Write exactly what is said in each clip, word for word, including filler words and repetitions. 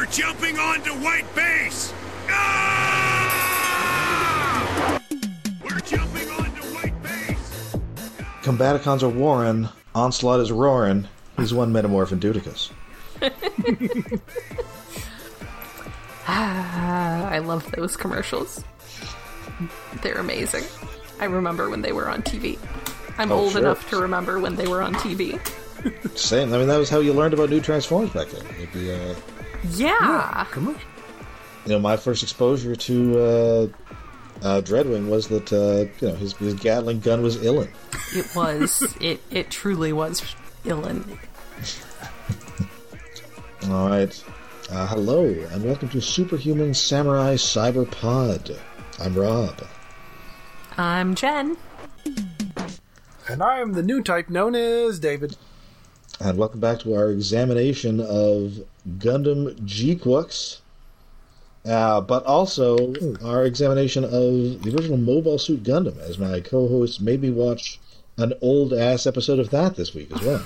We're jumping onto white base! Ah! We're jumping onto white base! Combaticons are warring, Onslaught is roaring, he's one Metamorph and Dudicus. Ah, I love those commercials. They're amazing. I remember when they were on T V. I'm Oh, old sure. enough to remember when they were on T V. Same. I mean, that was how you learned about new Transformers back then. It'd be, uh, Yeah. Come on. you know, my first exposure to uh, uh, Dreadwing was that uh, you know his, his Gatling gun was Illin. It was. it it truly was Illin. All right. Uh, hello, and welcome to Superhuman Samurai Cyber Pod. I'm Rob. I'm Jen. And I am the new type known as David. And welcome back to our examination of Gundam G-Quux, uh, but also our examination of the original Mobile Suit Gundam, as my co-host made me watch an old-ass episode of that this week as well.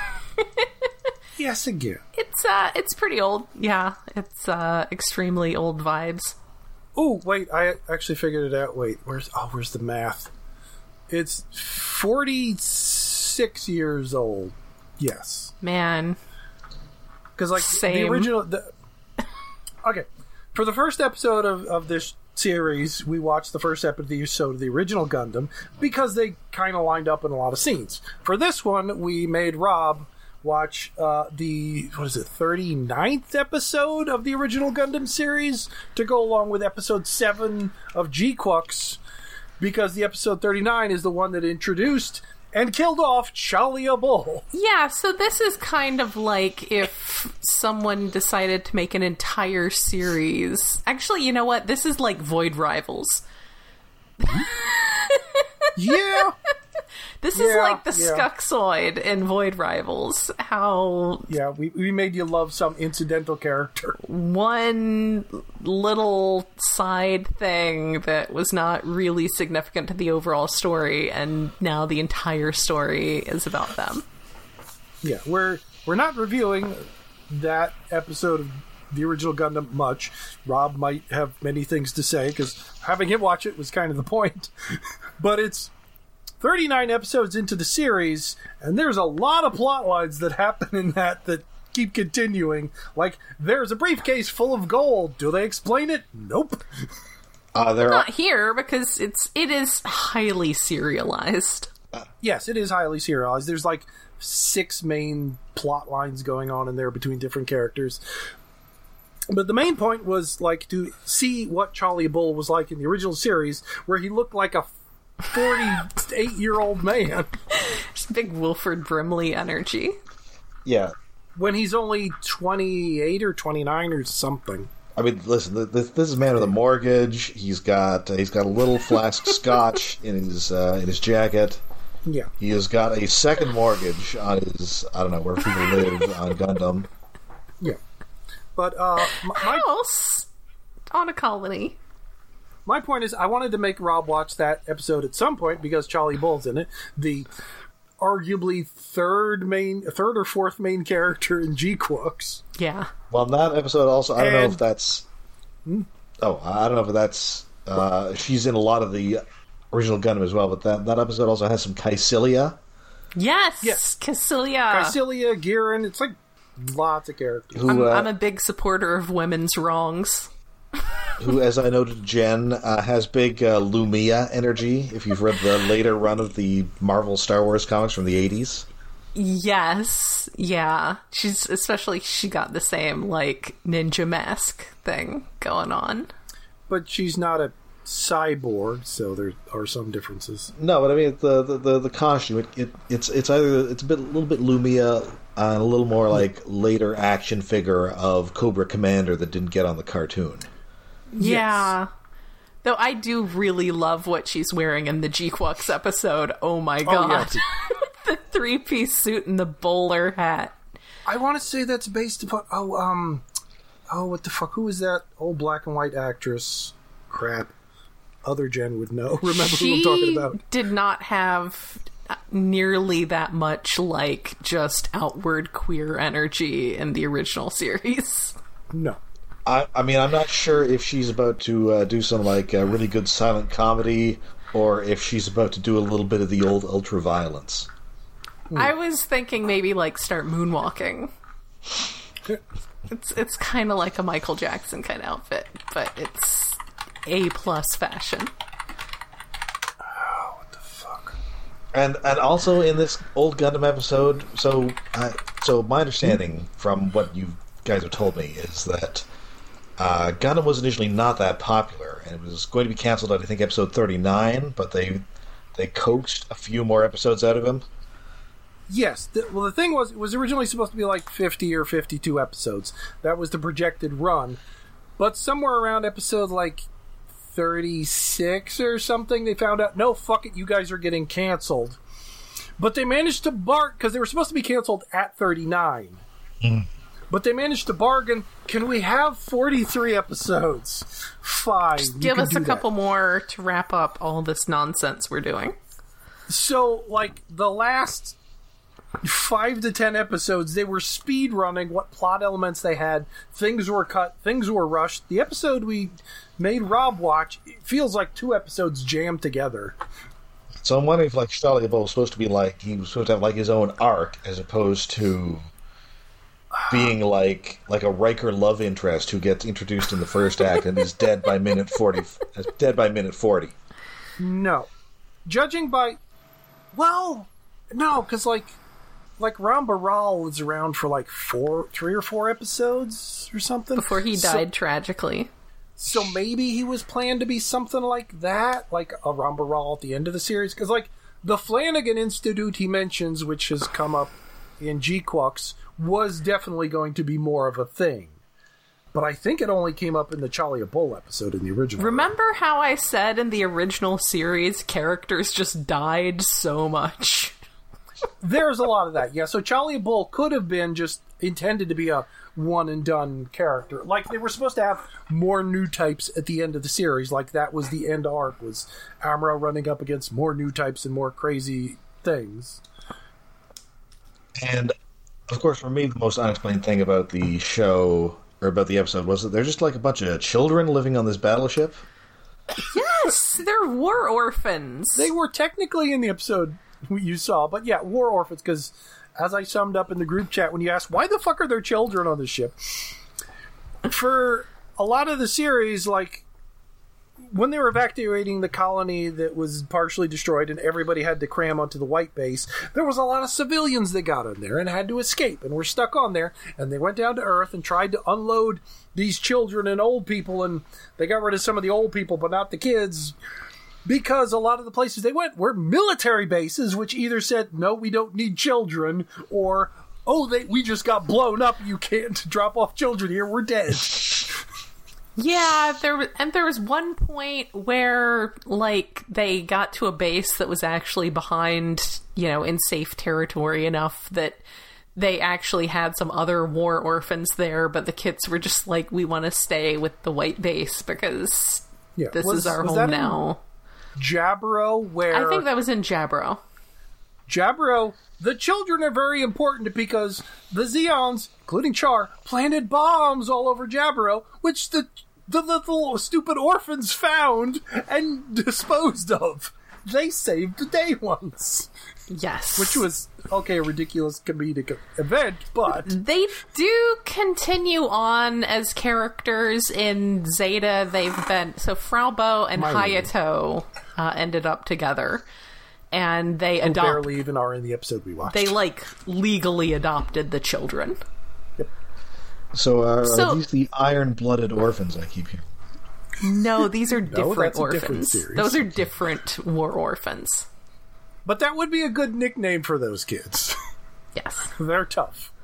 Yes, again. It's uh, it's pretty old. Yeah, it's uh, extremely old vibes. Oh, wait, I actually figured it out. Wait, where's oh, where's the math? It's forty-six years old. Yes. Man, Because, like, Same. the original... The, okay. For the first episode of, of this series, we watched the first episode of the original Gundam because they kind of lined up in a lot of scenes. For this one, we made Rob watch uh, the, what is it, thirty-ninth episode of the original Gundam series to go along with episode seven of G-Quux, because the episode thirty-nine is the one that introduced and killed off Chalia Bull. yeah. So this is kind of like if someone decided to make an entire series. Actually, you know what? This is like Void Rivals. Yeah. This is Yeah, like the yeah. Skuxoid in Void Rivals. How Yeah, we, we made you love some incidental character. one little side thing that was not really significant to the overall story, and now the entire story is about them. Yeah, we're we're not reviewing that episode of the original Gundam much. Rob might have many things to say, because having him watch it was kind of the point. But it's thirty-nine episodes into the series, and there's a lot of plot lines that happen in that that keep continuing. Like, there's a briefcase full of gold. Do they explain it? Nope. Uh, there are, Not here, because it's it is highly serialized. Yes, it is highly serialized. There's like six main plot lines going on in there between different characters. But the main point was, like, to see what Chalia Bull was like in the original series, where he looked like a forty-eight-year-old man Just big Wilford Brimley energy. yeah. when he's only twenty-eight or twenty-nine or something. I mean, listen. This, this is a man with a mortgage. He's got he's got a little flask of scotch in his uh, in his jacket. Yeah. He has got a second mortgage on his, I don't know, where people live on Gundam. Yeah. But uh, my, my House on a colony. My point is, I wanted to make Rob watch that episode at some point because Chalia Bull's in it. The arguably third main, third or fourth main character in G-Quux. Yeah. Well, in that episode also, I don't know And- if that's... Oh, I don't know if that's... Uh, she's in a lot of the original Gundam as well, but that, that episode also has some Caecilia, Yes. Yes. Cassilia. Caecilia, Giran, it's like lots of characters. who, I'm, uh, I'm a big supporter of women's wrongs. who, as I noted, Jen, uh, has big uh, Lumia energy, if you've read the later run of the Marvel Star Wars comics from the eighties. Yes. Yeah. She's especially she got the same like ninja mask thing going on. But she's not a cyborg, so there are some differences. No, but I mean the the, the, the costume. It, it it's it's either it's a bit a little bit Lumia and a little more like later action figure of Cobra Commander that didn't get on the cartoon. Yeah. Though I do really love what she's wearing in the G-Quux episode. Oh my god. yeah. The three-piece suit and the bowler hat. I want to say that's based upon... Oh, um... Oh, what the fuck? Who is that old black and white actress? Crap. Other Jen would know. Remember she who I'm talking about. did not have nearly that much, like, just outward queer energy in the original series. No. I, I mean, I'm not sure if she's about to uh, do some like uh, really good silent comedy, or if she's about to do a little bit of the old ultra violence. I was thinking maybe like start moonwalking. It's it's kind of like a Michael Jackson kind of outfit, but it's A plus fashion. Oh, what the fuck? And and also in this old Gundam episode, so uh, so my understanding from what you guys have told me is that uh, Gundam was initially not that popular, and it was going to be canceled at I think episode thirty-nine, but they they coaxed a few more episodes out of him. Yes. The, well, the thing was, it was originally supposed to be like fifty or fifty-two episodes. That was the projected run. But somewhere around episode like thirty-six or something, they found out, no, fuck it, you guys are getting canceled. But they managed to bargain, because they were supposed to be canceled at thirty-nine. Mm. But they managed to bargain, can we have forty-three episodes? Fine. Just you give can us a do couple that. more to wrap up all this nonsense we're doing. So, like, the last five to ten episodes, they were speed running what plot elements they had. Things were cut, things were rushed. The episode we made Rob watch, it feels like two episodes jammed together. So I'm wondering if like Charlie Bull was supposed to be like he was supposed to have like his own arc as opposed to being like like a Riker love interest who gets introduced in the first act and is dead by minute forty. Is dead by minute forty. No, judging by, well, no, because like. Like, Ram Baral was around for, like, four, three or four episodes or something. Before he So- died tragically. So maybe he was planned to be something like that, like a Ram Baral at the end of the series. Because, like, the Flanagan Institute he mentions, which has come up in G-Quux, was definitely going to be more of a thing. But I think it only came up in the Chalia Bull episode in the original. Remember how I said in the original series characters just died so much? There's a lot of that, yeah. So Chalia Bull could have been just intended to be a one-and-done character. Like, they were supposed to have more new types at the end of the series. Like, that was the end arc, was Amuro running up against more new types and more crazy things. And of course, for me, the most unexplained thing about the show or about the episode was that they're just like a bunch of children living on this battleship. Yes, they're war orphans. They were technically in the episode you saw, but yeah, war orphans, because as I summed up in the group chat when you asked, why the fuck are there children on this ship? For a lot of the series, like, when they were evacuating the colony that was partially destroyed and everybody had to cram onto the white base, there was a lot of civilians that got in there and had to escape and were stuck on there, and they went down to Earth and tried to unload these children and old people, and they got rid of some of the old people, but not the kids, because a lot of the places they went were military bases, which either said, no, we don't need children, or, oh, they we just got blown up, you can't drop off children here, we're dead. Yeah, there was, and there was one point where, like, they got to a base that was actually behind, you know, in safe territory enough that they actually had some other war orphans there, but the kids were just like, we want to stay with the white base because Yeah, this was- is our was home that in now. Jabro, where... I think that was in Jabro. Jabro, the children are very important because the Zeons, including Char, planted bombs all over Jabro, which the the little stupid orphans found and disposed of. They saved the day once. Yes. Which was, okay, a ridiculous comedic event, but... They do continue on as characters in Zeta. They've been... So Fraubo and My lady. Hayato uh, ended up together. And they who adopt... barely even are in the episode we watched. They, like, legally adopted the children. So, are, So- are these the iron-blooded orphans I keep hearing? No, these are different that's a orphans. different series. Those are different war orphans. But that would be a good nickname for those kids. Yes. They're tough.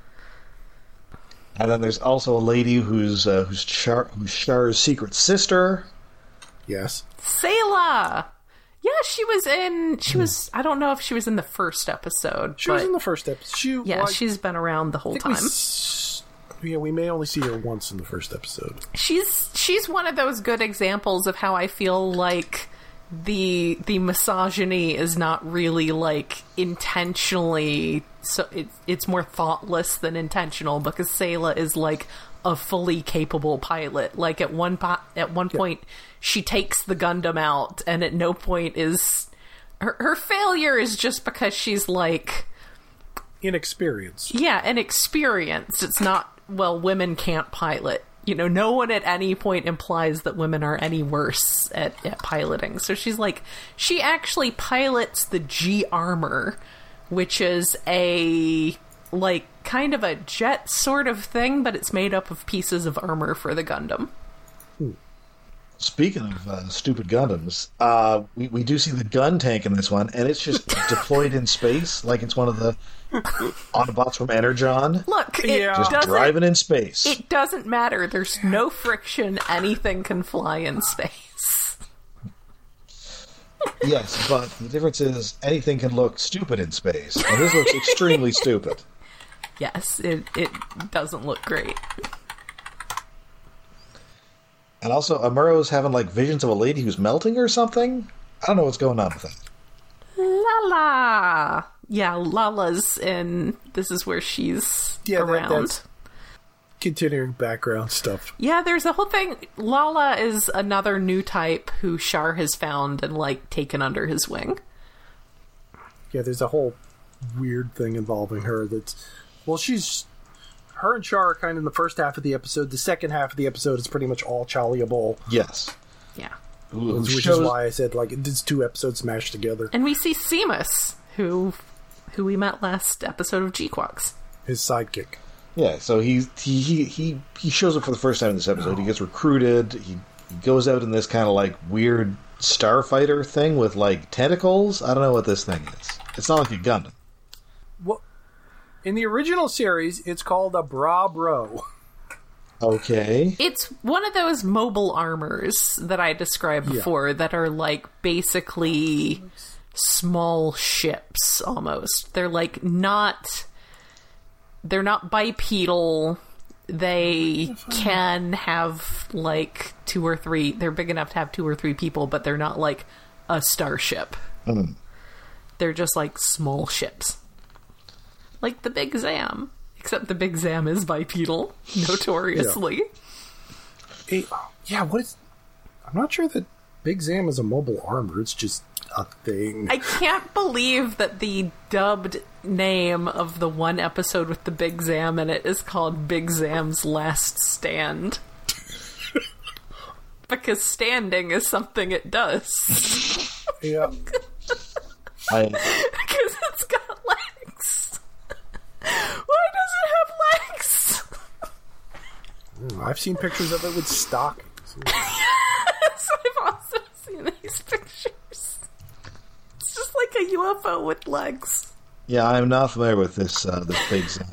And then there's also a lady who's uh, who's Char, who's Char's secret sister. Yes. Sayla! Yeah, she was in... She was... I don't know if she was in the first episode. She but was in the first episode. She, Yeah, like, she's been around the whole I think we time. s- yeah, we may only see her once in the first episode. She's she's one of those good examples of how I feel like the the misogyny is not really like intentionally, so it, it's more thoughtless than intentional, because Sayla is like a fully capable pilot. Like at one po- at one point she takes the Gundam out, and at no point is her, her failure is just because she's like inexperienced. Yeah, inexperienced. It's not, well, women can't pilot. You know, no one at any point implies that women are any worse at, at piloting. So she's like, she actually pilots the G Armor, which is a, like, kind of a jet sort of thing, but it's made up of pieces of armor for the Gundam. Speaking of uh, stupid Gundams, uh, we, we do see the gun tank in this one, and it's just deployed in space, like it's one of the Autobots from Energon. Look, it Yeah. Just doesn't, driving in space. it doesn't matter. There's no friction. Anything can fly in space. Yes, but the difference is anything can look stupid in space, and this looks extremely stupid. Yes, it, it doesn't look great. And also, Amuro's having like visions of a lady who's melting or something. I don't know what's going on with that. Lala! Yeah, Lala's in... This is where she's Yeah, that- around. that's- Continuing background stuff. Yeah, there's a whole thing. Lala is another new type who Char has found and, like, taken under his wing. Yeah, there's a whole weird thing involving her that's... Well, she's... Her and Char are kind of in the first half of the episode. The second half of the episode is pretty much all Chalia Bol, Yes. Yeah. Who, who which shows, is why I said, like, it's two episodes smashed together. And we see Seamus, who who we met last episode of G-Quox. His sidekick. Yeah, so he, he he he he shows up for the first time in this episode. He gets recruited. He, he goes out in this kind of like weird starfighter thing with like tentacles. I don't know what this thing is. It's not like a Gundam. Well, in the original series, it's called a Bra Bro. Okay. It's one of those mobile armors that I described Yeah. before that are, like, basically small ships, almost. They're, like, not... They're not bipedal. They can have, like, two or three... They're big enough to have two or three people, but they're not, like, a starship. Mm. They're just, like, small ships. Like the Big Zam. Except the Big Zam is bipedal, notoriously. Hey, yeah, what is... I'm not sure that Big Zam is a mobile armor. It's just a thing. I can't believe that the dubbed name of the one episode with the Big Zam in it is called Big Zam's Last Stand. Because standing is something it does. Yeah. I, Because it's got legs. Why does it have legs? I've seen pictures of it with stockings. Yes, I've also seen these pictures. It's just like a U F O with legs. yeah, I'm not familiar with this uh, this big Zam.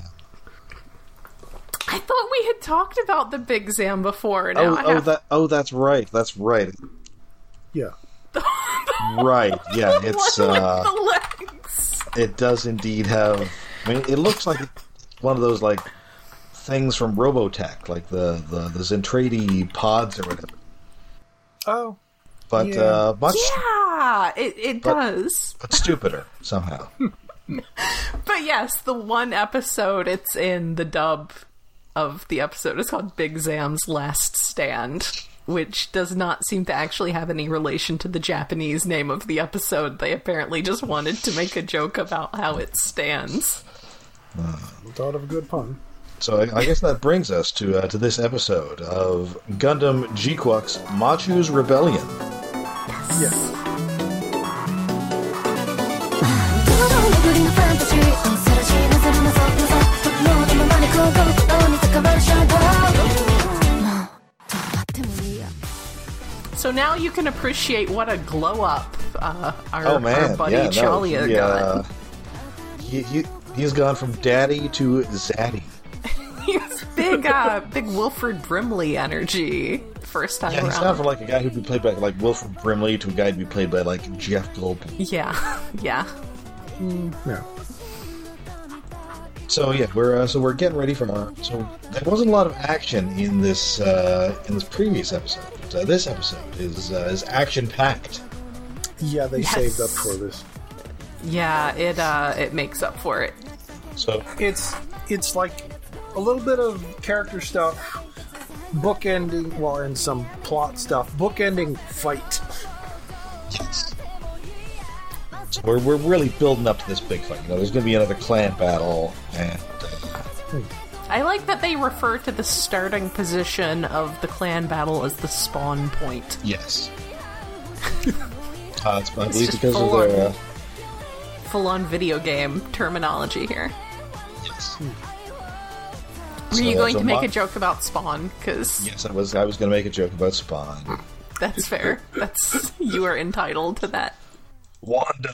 I thought we had talked about the Big Zam before. Now Oh, I oh, have... that oh, that's right. That's right. Yeah. Right. Yeah, it's one uh, with the legs. it does indeed have. I mean, it looks like one of those like things from Robotech, like the the, the Zentradi pods or whatever. Oh. But Yeah. uh, much Yeah, it, it But- does. but stupider somehow. But yes, the one episode it's in, the dub of the episode is called Big Zam's Last Stand, which does not seem to actually have any relation to the Japanese name of the episode. They apparently just wanted to make a joke about how it stands. Thought of a good pun. So I, I guess that brings us to uh, to this episode of Gundam G-Quox Machu's Rebellion. Yes. So now you can appreciate what a glow up uh, our, Oh man, our buddy yeah, no, Chalia he, got. uh, he, he he's gone from daddy to zaddy. He's big, uh, big Wilfred Brimley energy first time Yeah, he's around. gone from like a guy who'd be played by like Wilfred Brimley to a guy who'd be played by like Jeff Goldblum. Yeah, yeah. Yeah. So yeah, we're uh, so we're getting ready for our. So there wasn't a lot of action in this uh, in this previous episode. Uh, this episode is uh, is action packed. Yeah, they Yes. saved up for this. Yeah, it uh, it makes up for it. So It's it's like a little bit of character stuff, bookending, well, and some plot stuff, bookending fight. yes. So we're we're really building up to this big fight. You know, there's going to be another clan battle, and uh, I like that they refer to the starting position of the clan battle as the spawn point. yes. uh, it's, I believe just because of full their on. uh, Full-on video game terminology here. yes. Were So, you uh, going so to make my- a joke about Spawn? Because Yes, I was. I was going to make a joke about Spawn. that's fair. That's you are entitled to that. Wanda.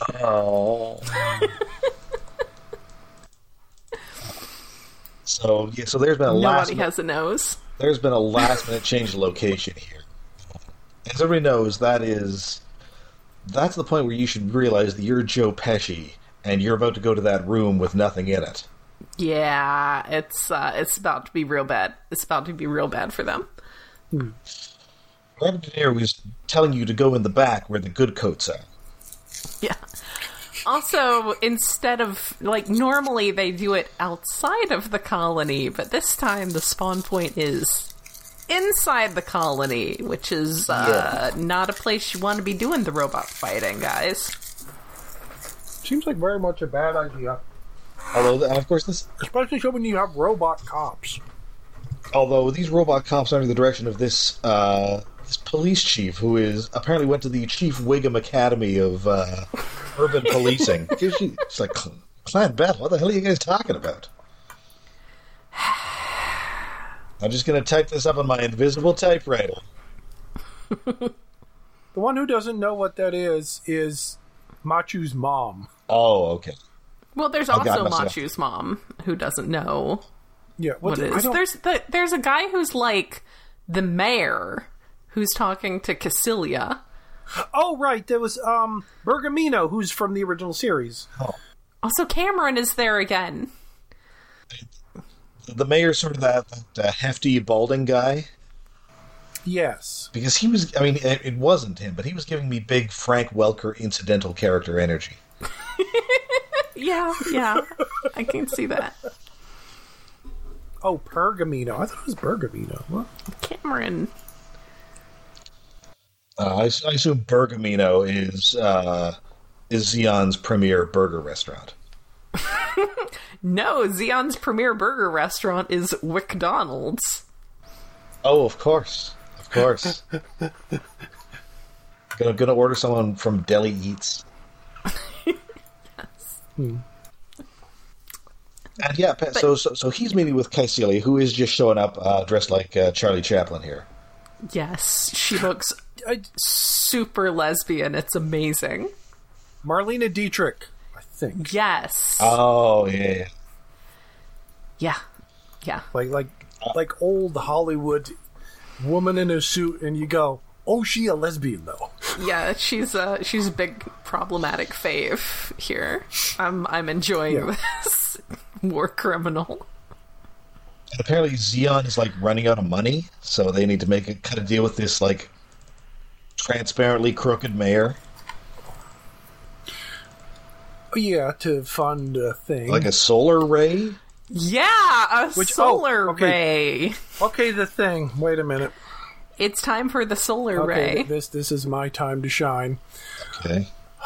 so yeah, so there's been a last. Nobody has a nose. There's been a last minute change of location here. As everybody knows, that is that's the point where you should realize that you're Joe Pesci and you're about to go to that room with nothing in it. Yeah, it's uh, it's about to be real bad. It's about to be real bad for them. Robert De Niro was telling you to go in the back where the good coats are. Yeah. Also, instead of, like, normally they do it outside of the colony, but this time the spawn point is inside the colony, which is uh, not a place you want to be doing the robot fighting, guys. Seems like very much a bad idea, Although, and of course, this especially so when you have robot cops. although these robot cops are under the direction of this uh, this police chief, who is apparently went to the Chief Wiggum Academy of uh, Urban Policing. It's like, Clan Battle, what the hell are you guys talking about? I'm just going to type this up on my invisible typewriter. The one who doesn't know what that is is Machu's mom. Oh, okay. Well, there's I got also myself. Machu's mom, who doesn't know Yeah, what the- it I is. don't- There's the, there's a guy who's like the mayor, who's talking to Cassilia. Oh, right, there was um Bergamino, who's from the original series. Also, Cameron is there again. The mayor's sort of that, that uh, hefty, balding guy. Yes. Because he was, I mean, it, it wasn't him, but he was giving me big Frank Welker incidental character energy. Yeah, yeah, I can see that. Oh, Pergamino. I thought it was Bergamino. What? Cameron. Uh, I, I assume Bergamino is uh, is Xeon's premier burger restaurant. No, Xeon's premier burger restaurant is WcDonald's. Oh, of course, of course. gonna gonna order someone from Deli Eats. Hmm. And yeah, pa- so, so so he's meeting with Cassilia, who is just showing up uh, dressed like uh, Charlie Chaplin here. Yes, she looks I, super lesbian. It's amazing. Marlena Dietrich, I think. Yes. Oh yeah, Yeah. Yeah. Like like like old Hollywood woman in a suit, and you go, oh, she a lesbian though. Yeah, she's a she's a big problematic fave here. I'm I'm enjoying Yeah. this war criminal. and apparently Xeon is like running out of money, so they need to make a cut a deal with this like transparently crooked mayor, Oh, yeah, to fund a thing. like a solar ray. Yeah, a Which- oh, solar okay. ray. Okay, the thing. Wait a minute. It's time for the solar Okay, ray. this this is my time to shine. Okay.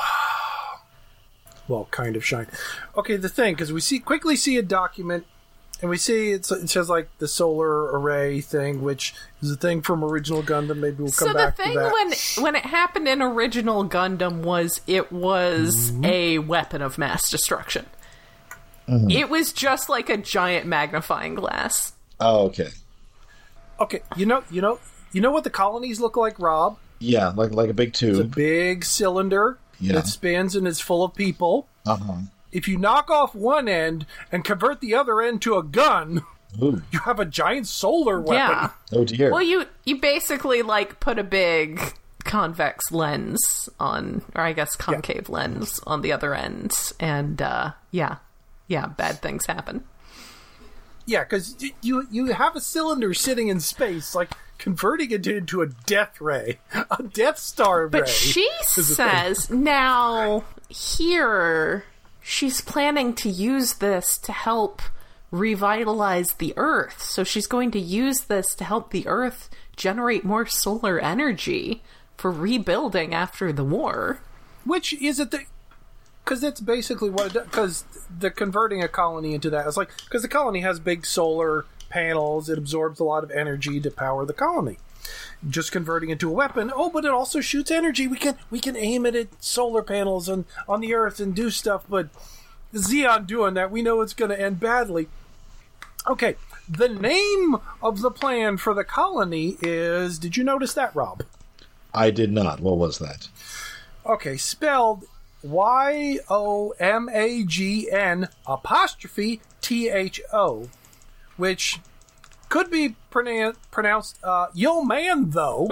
Well, kind of shine. Okay, the thing, because we see quickly see a document, and we see it's, it says like the solar array thing, which is a thing from original Gundam. Maybe we'll come So the back thing to that. when when it happened in original Gundam was it was Mm-hmm. a weapon of mass destruction. It was just like a giant magnifying glass. Oh, okay. Okay, you know, you know, you know what the colonies look like, Rob? Yeah, like like a big It's a tube. big cylinder Yeah. that spins and is full of people. Uh huh. If you knock off one end and convert the other end to a gun, Ooh. you have a giant solar weapon. Yeah. Oh dear. Well, you you basically like put a big convex lens on, or I guess concave lens on the other end, and uh, yeah, yeah, bad things happen. Yeah, because you you have a cylinder sitting in space. Like converting it into a death ray, a Death Star But ray. she is a says now here she's planning to use this to help revitalize the Earth. So she's going to use this to help the Earth generate more solar energy for rebuilding after the war. Which is a thing. Because that's basically what it does. Because the converting a colony into that is like, because the colony has big solar panels, it absorbs a lot of energy to power the colony. Just converting into a weapon. Oh, but it also shoots energy. We can we can aim it at solar panels and on the Earth and do stuff. But Zeon doing that, we know it's going to end badly. Okay, the name of the plan for the colony is. Did you notice that, Rob? I did not. What was that? Okay, spelled Y O M A G N apostrophe T H O, which could be pronoun- pronounced uh, Yo Man, though.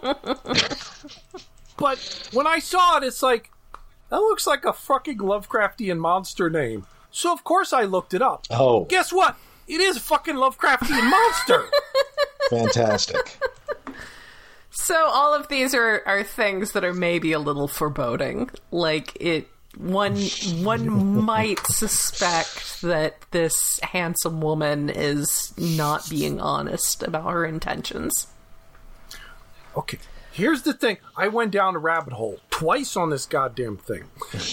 But when I saw it, it's like, that looks like a fucking Lovecraftian monster name. So, of course, I looked it up. Oh. Guess what? It is a fucking Lovecraftian monster. Fantastic. So all of these are, are things that are maybe a little foreboding. Like it, one one might suspect that this handsome woman is not being honest about her intentions. Okay, here's the thing. I went down a rabbit hole twice on this goddamn thing.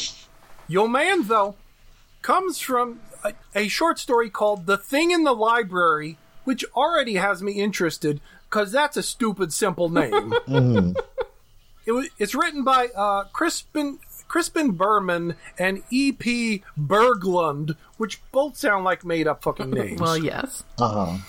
Yo Man, though, comes from a, a short story called The Thing in the Library, which already has me interested. Because that's a stupid, simple name. mm-hmm. it was, it's written by uh, Crispin, Crispin Berman and E P Berglund, which both sound like made-up fucking names. Well, yes. Uh-huh.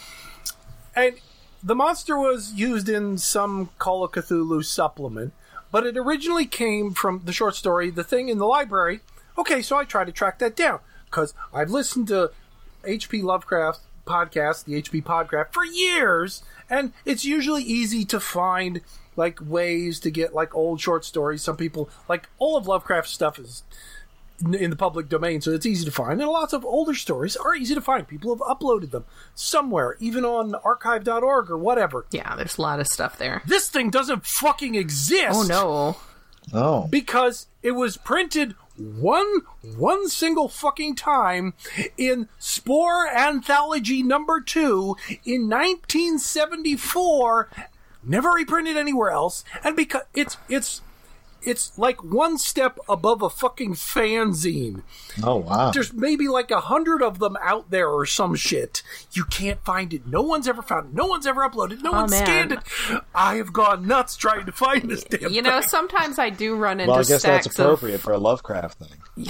And the monster was used in some Call of Cthulhu supplement, but it originally came from the short story, The Thing in the Library. Okay, so I tried to track that down, because I've listened to H P Lovecraft podcast, the H P Podcraft, for years, and it's usually easy to find like ways to get like old short stories. Some people like all of Lovecraft's stuff is in the public domain, so it's easy to find, and lots of older stories are easy to find. People have uploaded them somewhere, even on archive dot org or whatever. Yeah, there's a lot of stuff there. This thing doesn't fucking exist. Oh no. Oh. Because it was printed one one single fucking time in Spore Anthology number two in nineteen seventy-four, never reprinted anywhere else, and because it's it's it's like one step above a fucking fanzine. Oh, wow. There's maybe like a hundred of them out there or some shit. You can't find it. No one's ever found it. No one's ever uploaded. No Oh, one's man. scanned it. I have gone nuts trying to find this damn You know, thing. sometimes I do run into Well, I guess stacks that's appropriate of... for a Lovecraft thing.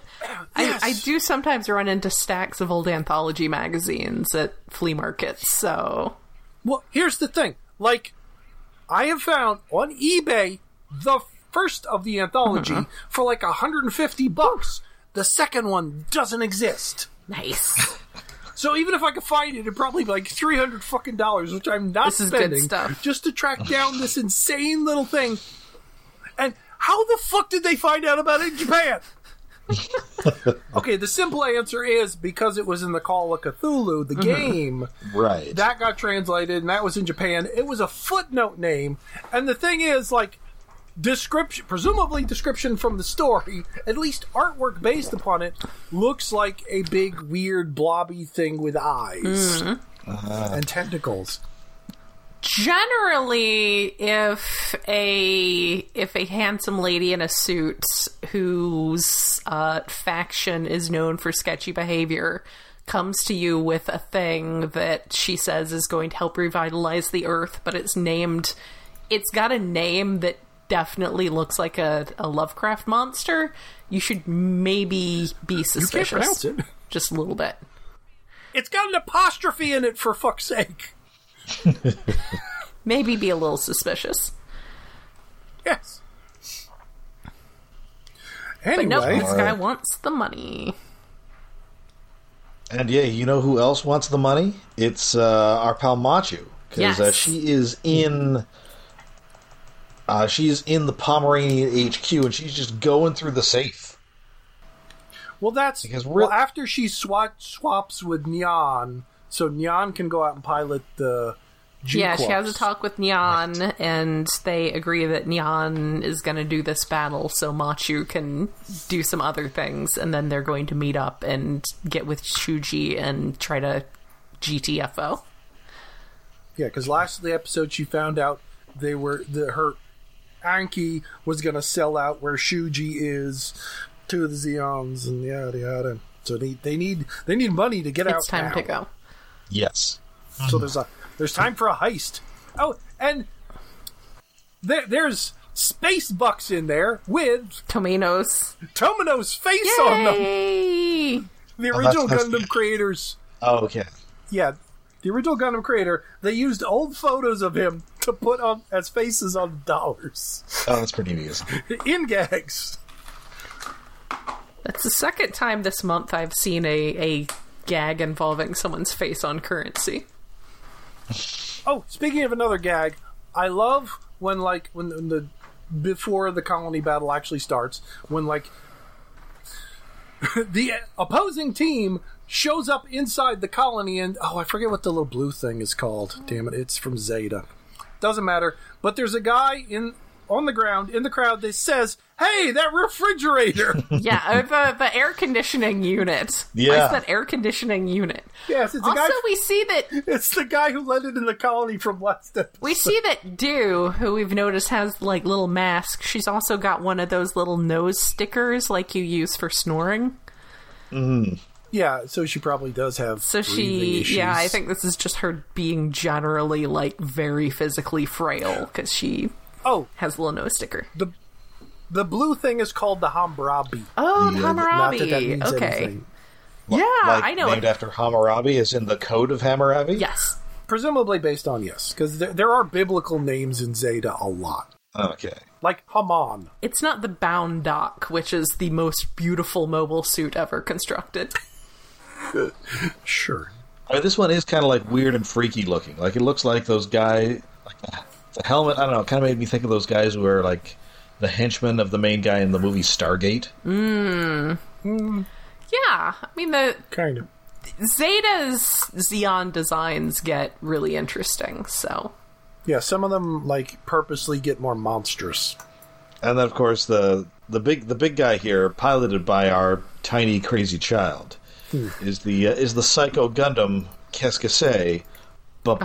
I, Yes. I do sometimes run into stacks of old anthology magazines at flea markets, so... Well, here's the thing. Like, I have found on eBay the first of the anthology Uh-huh. for like one hundred fifty bucks. The second one doesn't exist. Nice. So even if I could find it, it'd probably be like three hundred fucking dollars, which I'm not This is good spending stuff. just to track down this insane little thing. And how the fuck did they find out about it in Japan? Okay, the simple answer is because it was in the Call of Cthulhu, the game. Right. That got translated, and that was in Japan. It was a footnote name, and the thing is, like, description, presumably description from the story, at least artwork based upon it, looks like a big, weird, blobby thing with eyes and tentacles. Generally, if a if a handsome lady in a suit whose uh, faction is known for sketchy behavior comes to you with a thing that she says is going to help revitalize the Earth, but it's named, it's got a name that definitely looks like a, a Lovecraft monster, you should maybe be suspicious. You can't pronounce it. Just a little bit. It's got an apostrophe in it, for fuck's sake. Maybe be a little suspicious. Yes. But Anyway, nope, this guy Alright. wants the money. And yeah, you know who else wants the money? It's uh, our pal Machu. Because Yes. uh, she is in... Uh, she is in the Pomeranian H Q, and she's just going through the safe. well, that's Because we're- well after she swat, swaps with Nyan, so Nyan can go out and pilot the Yeah, she has a talk with Nyan, right. and they agree that Nyan is going to do this battle so Machu can do some other things, and then they're going to meet up and get with Shuji and try to G T F O. Yeah, because last of the episode she found out they were the her Anki was going to sell out where Shuji is to the Zeons and yada yada. So they they need they need money to get it's out. It's time now. to go. Yes. So there's a there's time for a heist. Oh, and there, there's space bucks in there with Tomino's Tomino's face Yay! on them. The original oh, that's, that's... Gundam creators. Oh, okay. Yeah, the original Gundam creator. They used old photos of him to put on as faces on dollars. Oh, that's pretty amusing. In gags. That's the second time this month I've seen a, a gag involving someone's face on currency. Oh, speaking of another gag, I love when, like, when the, the before the colony battle actually starts, when, like, the opposing team shows up inside the colony and, oh, I forget what the little blue thing is called. Damn it, it's from Zeta. Doesn't matter. But there's a guy in on the ground in the crowd that says, "Hey, that refrigerator!" Yeah, uh, the the air conditioning unit. Yeah, Why's that air conditioning unit? Yes, it's also a guy, we see that it's the guy who landed in the colony from last episode. We see that Do, who we've noticed has like little masks. She's also got one of those little nose stickers like you use for snoring. Mm. Yeah, so she probably does have. So she, issues. yeah, I think this is just her being generally like very physically frail because she. Oh, has a little nose sticker. The the blue thing is called the Hammurabi. Oh, the, the Hammurabi. Not that that means okay. anything. Yeah, like I know. Named it. after Hammurabi, is in the Code of Hammurabi. Yes, presumably based on yes, because there, there are biblical names in Zeta a lot. Okay, like Haman. It's not the Bound Dock, which is the most beautiful mobile suit ever constructed. Sure. I mean, this one is kind of like weird and freaky looking. Like it looks like those guys. Like the helmet, I don't know, it kind of made me think of those guys who are like the henchmen of the main guy in the movie Stargate. Mm. Mm. Yeah, I mean, the kind of Zeta's Zeon designs get really interesting, so. Yeah, some of them, like, purposely get more monstrous. And then, of course, the the big the big guy here, piloted by our tiny crazy child, hmm. is the uh, is the Psycho Gundam Keskase. It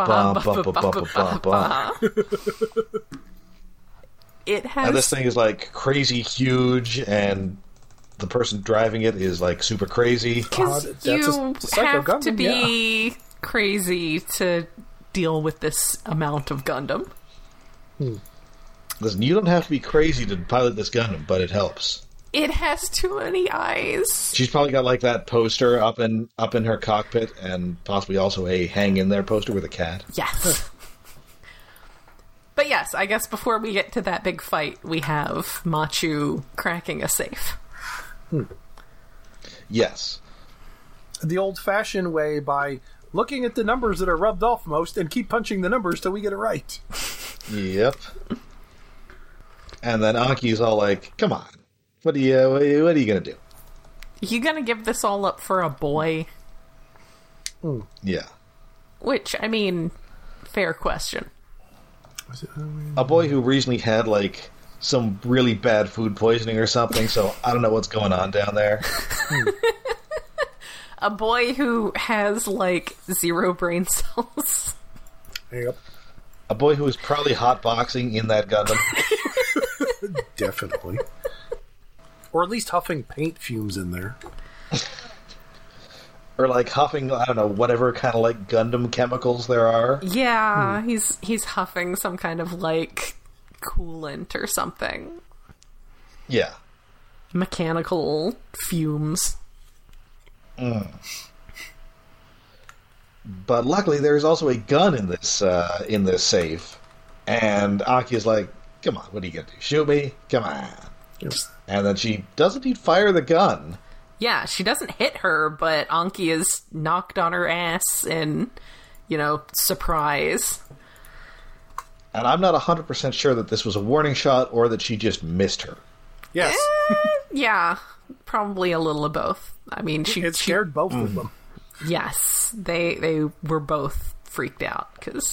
has. And this thing is like crazy huge, and the person driving it is like super crazy. Because uh, you a, a have Gundam, to be yeah. crazy to deal with this amount of Gundam. Hmm. Listen, you don't have to be crazy to pilot this Gundam, but it helps. It has too many eyes. She's probably got like that poster up in up in her cockpit, and possibly also a hang in there poster with a cat. Yes. But yes, I guess before we get to that big fight, we have Machu cracking a safe. Hmm. Yes. The old-fashioned way by looking at the numbers that are rubbed off most and keep punching the numbers till we get it right. Yep. And then Anki's all like, "Come on. What are you, what are you going to do? You going to give this all up for a boy?" Mm. Yeah. Which, I mean, fair question. A boy who recently had, like, some really bad food poisoning or something, so I don't know what's going on down there. A boy who has, like, zero brain cells. Yep. A boy who is probably hotboxing in that Gundam. Definitely. Or at least huffing paint fumes in there. Or like huffing, I don't know, whatever kind of like Gundam chemicals there are. Yeah, hmm. he's he's huffing some kind of like coolant or something. Yeah. Mechanical fumes. Mm. But luckily there's also a gun in this uh, in this safe. And Aki's like, "Come on, what are you going to do? Shoot me? Come on." Yes. And then she doesn't even fire the gun. Yeah, she doesn't hit her, but Anki is knocked on her ass in, you know, surprise. And I'm not one hundred percent sure that this was a warning shot or that she just missed her. Yes. Eh, yeah, probably a little of both. I mean, she... It scared she, both mm. of them. Yes, they they were both freaked out, because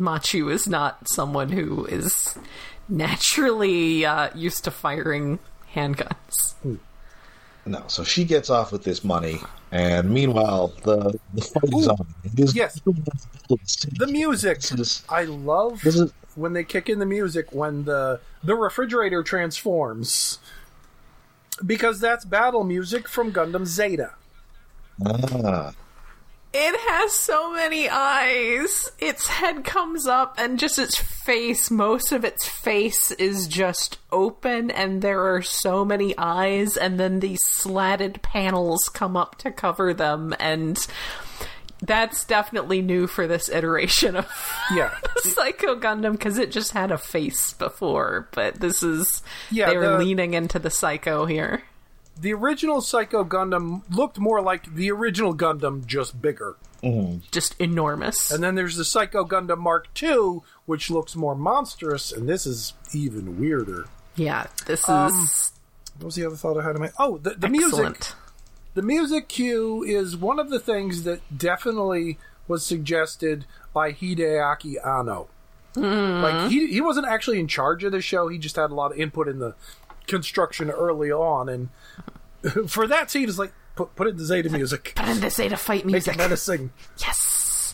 Machu is not someone who is naturally uh, used to firing handguns. No, so she gets off with this money, and meanwhile, the, the fight is Ooh. on. It is- Yes. The music. This is- I love This is- when they kick in the music when the the refrigerator transforms. Because that's battle music from Gundam Zeta. Ah. It has so many eyes. Its head comes up and just its face, most of its face is just open and there are so many eyes and then these slatted panels come up to cover them and that's definitely new for this iteration of Yeah. Psycho Gundam because it just had a face before, but this is, Yeah, they're the- leaning into the Psycho here. The original Psycho Gundam looked more like the original Gundam, just bigger. Just enormous. And then there's the Psycho Gundam Mark two, which looks more monstrous, and this is even weirder. Yeah, this Um, is What was the other thought I had in my... Oh, the, the music. excellent. The music cue is one of the things that definitely was suggested by Hideaki Anno. Mm-hmm. Like, he, he wasn't actually in charge of the show, he just had a lot of input in the construction early on, and for that scene, it's like, put, put in the Zeta music. Put in the Zeta fight Make music. it menacing. Yes.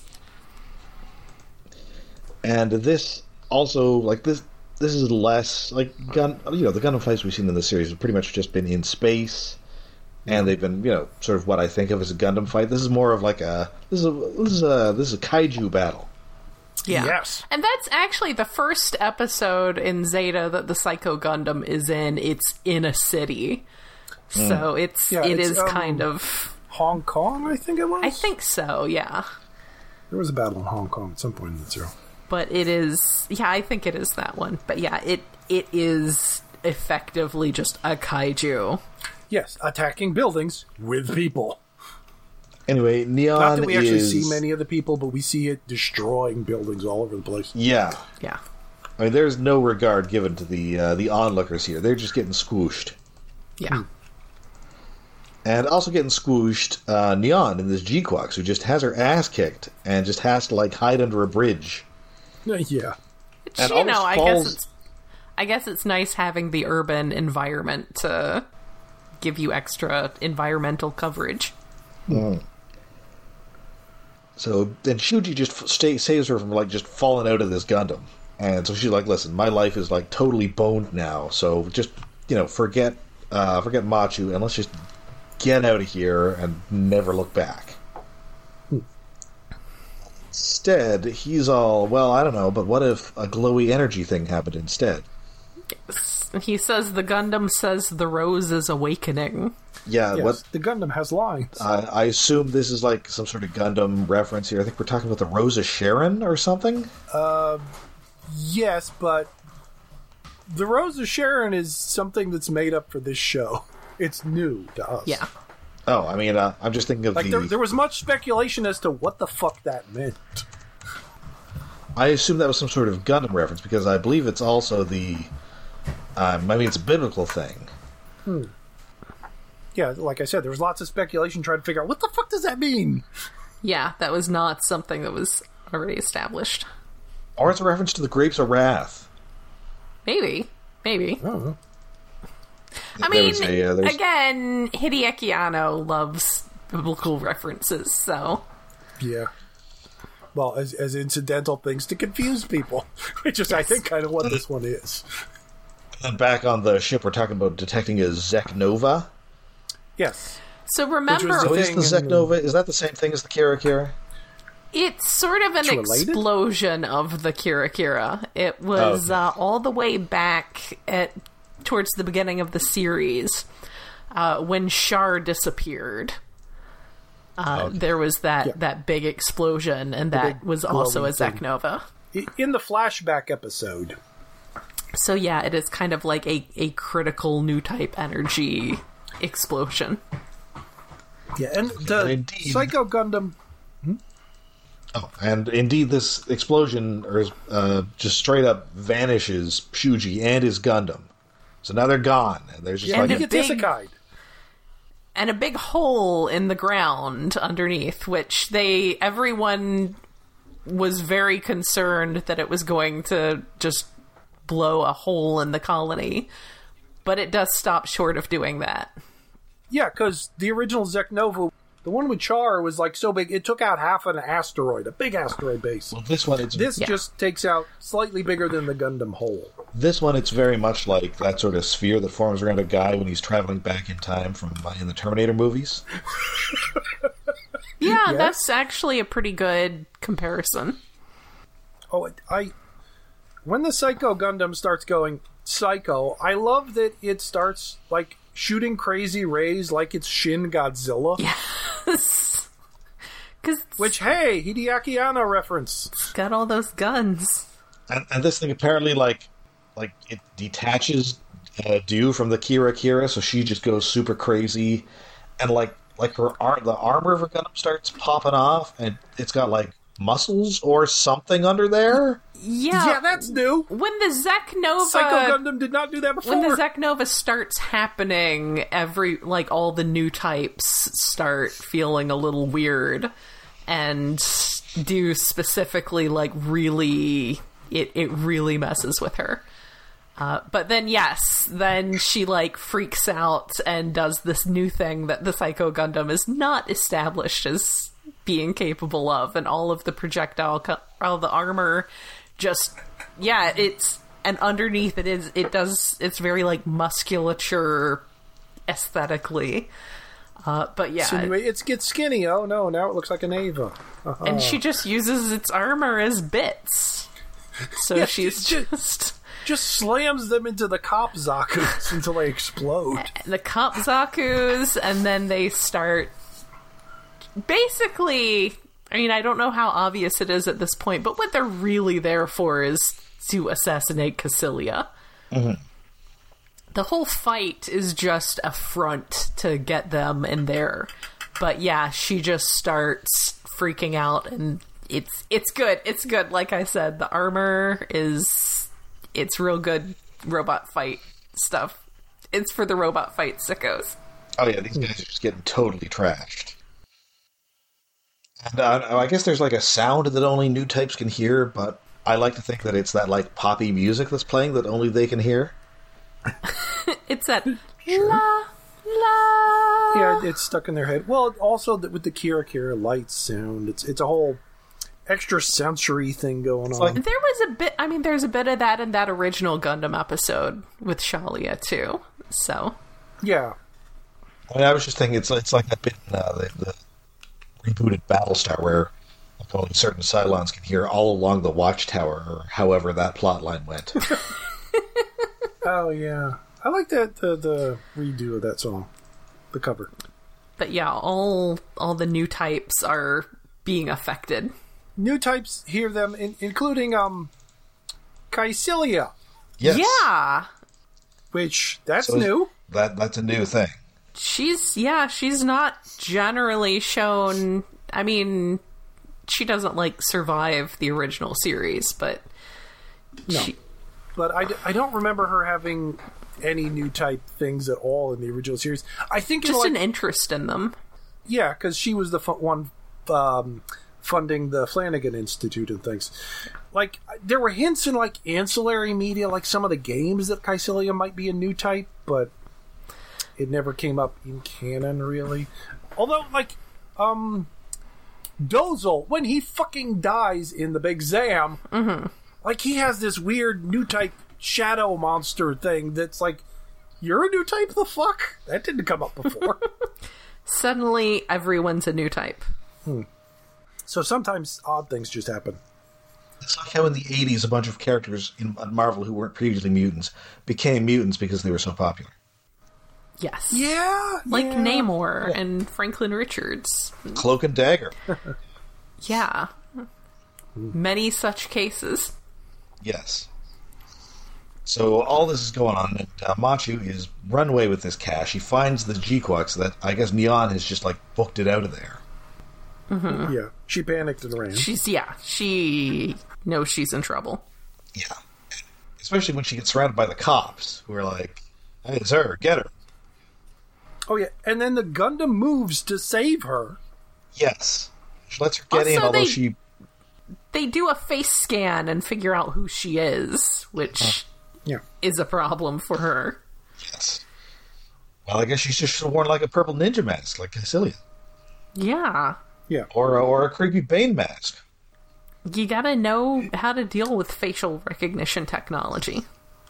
And this also, like, this this is less, like, gun. you know, the Gundam fights we've seen in the series have pretty much just been in space, and they've been, you know, sort of what I think of as a Gundam fight. This is more of like a, this is a, this is a, this is a kaiju battle. Yeah. Yes. And that's actually the first episode in Zeta that the Psycho Gundam is in. It's in a city. So it's Yeah, it it's, is um, kind of Hong Kong, I think it was? I think so, yeah. There was a battle in Hong Kong at some point in the zero. But it is yeah, I think it is that one. But yeah, it it is effectively just a kaiju. Yes, attacking buildings with people. Anyway, Neon Not that we actually is, see many of the people, but we see it destroying buildings all over the place. Yeah. Yeah. I mean, there's no regard given to the uh, the onlookers here. They're just getting squooshed. Yeah. And also getting squooshed, uh, Neon in this G-Quox, who just has her ass kicked and just has to, like, hide under a bridge. Yeah. Which, And you know, almost I falls- guess it's I guess it's nice having the urban environment to give you extra environmental coverage. So then Shuji just f- stay, saves her from, like, just falling out of this Gundam. And so she's like, listen, my life is, like, totally boned now, so just, you know, forget uh, forget Machu, and let's just get out of here and never look back. Instead, he's all, well, I don't know, but what if a glowy energy thing happened instead? He says the Gundam says the rose is awakening. Yeah, Yes, what the Gundam has lines. I I assume this is like some sort of Gundam reference here. I think we're talking about the Rosa Sharon or something. Yes, but the Rose of Sharon is something that's made up for this show. It's new to us. Yeah. Oh, I mean, uh, I'm just thinking of Like, the. there, there was much speculation as to what the fuck that meant. I assume that was some sort of Gundam reference because I believe it's also the. Um, I mean, it's a biblical thing. Yeah, like I said, there was lots of speculation trying to figure out what the fuck does that mean? Yeah, that was not something that was already established. Or it's a reference to the Grapes of Wrath. Maybe. Maybe. Oh. I There mean, was a, uh, there's- again, Hideaki Anno loves biblical references, so... Yeah. Well, as, as incidental things to confuse people, which is, I think, kind of what this one is. And back on the ship, we're talking about detecting a Zek Nova. Yes. So remember, was So the is thing the Zek in- Nova, is that the same thing as the Kira Kira? it's sort of an It's related? explosion of the Kira Kira. It was Oh, okay. uh, all the way back at towards the beginning of the series, uh, when Char disappeared. Uh, Okay. There was that, Yeah. that big explosion, and that big was also a glowing thing. Zek Nova. I- In the flashback episode, So yeah, it is kind of like a, a critical new type energy explosion. yeah, and the Indeed. Psycho Gundam, Oh, and indeed, this explosion or uh, just straight up vanishes Shuji and his Gundam. So now they're gone. And there's just yeah, And he like a gets big- isekai'd. And a big hole in the ground underneath, which they everyone was very concerned that it was going to just blow a hole in the colony, but it does stop short of doing that. Yeah, because the original Zeknova, the one with Char, was like so big, it took out half an asteroid, a big asteroid base. Well, this one, it's This Yeah. just takes out slightly bigger than the Gundam whole. this one, it's very much like that sort of sphere that forms around a guy when he's traveling back in time from uh, in the Terminator movies. Yeah, Yes. that's actually a pretty good comparison. Oh, it- I when the Psycho Gundam starts going psycho, I love that it starts like shooting crazy rays like it's Shin Godzilla. Because Which, hey, Hideaki Anno reference. it's got all those guns. And, and this thing apparently, like, like it detaches uh, Dew from the Kira Kira, so she just goes super crazy, and like, like her ar- the armor of her Gundam starts popping off, and it's got like muscles or something under there. Yeah, Yeah, that's new. when the Zeknova Psycho Gundam did not do that before. when the Zeknova starts happening, every like all the new types start feeling a little weird, and do specifically like really it it really messes with her. Uh, but then yes, then she like freaks out and does this new thing that the Psycho Gundam is not established as being capable of, and all of the projectile, co- all the armor, just yeah, it's and underneath it is it does it's very like musculature aesthetically, uh, but yeah, So anyway, it gets skinny. Oh no, now it looks like an Ava. Uh-huh. and she just uses its armor as bits, so Yeah, she's ju- just. Just slams them into the cop Zakus until they explode. The Kapzakus, and then they start basically, I mean, I don't know how obvious it is at this point, but what they're really there for is to assassinate Cassilia. Mm-hmm. The whole fight is just a front to get them in there. But yeah, she just starts freaking out, and it's it's good. It's good. Like I said, the armor is it's real good robot fight stuff. It's for the robot fight sickos. Oh yeah, these guys are just getting totally trashed. And uh, I guess there's like a sound that only new types can hear, but I like to think that it's that like poppy music that's playing that only they can hear. It's that la la. Yeah, it's stuck in their head. Well, also the, with the Kira Kira light sound, it's it's a whole extra sensory thing going on. like- There was a bit. I mean, there's a bit of that in that original Gundam episode with Shalia too. So yeah, I mean, I was just thinking it's it's like that bit in uh, the, the rebooted Battlestar where like, only certain Cylons can hear all along the Watchtower, or however that plot line went. oh yeah, I like that the the redo of that song, the cover. but yeah, all all the new types are being affected. New types hear them, in, including um, Caecilia, Yes. Yeah. which that's So is- new. That that's a new thing. She's yeah, she's not generally shown. I mean, she doesn't like survive the original series, but No. she, But I, d- I don't remember her having any new type things at all in the original series. I think in just like, an interest in them. yeah, because she was the fu- one um, funding the Flanagan Institute and things. Like there were hints in like ancillary media, like some of the games that Caecilia might be a new type, but it never came up in canon really. Although like um, Dozel, when he fucking dies in the Big Zam, Mm-hmm. like he has this weird new type shadow monster thing that's like, you're a new type? The fuck? That didn't come up before. Suddenly, everyone's a new type. So sometimes odd things just happen. It's like how in the eighties a bunch of characters in Marvel who weren't previously mutants became mutants because they were so popular. Yes. Yeah, Like yeah. Namor and Franklin Richards. Cloak and Dagger. Yeah. Many such cases. Yes. So all this is going on, and uh, Machu is run away with this cash. He finds the G-Quux that I guess Neon has just like booked it out of there. Yeah, she panicked and ran. She's, yeah, she knows she's in trouble. Yeah. Especially when she gets surrounded by the cops, who are like, "Hey, it's her, get her." Oh yeah, and then the Gundam moves to save her. Yes. She lets her get Also, in, although they- she... they do a face scan and figure out who she is, which Yeah. is a problem for her. Yes. Well, I guess she should have worn like a purple ninja mask, like Cassilia. Yeah. Yeah. Or, or a creepy Bane mask. You gotta know how to deal with facial recognition technology.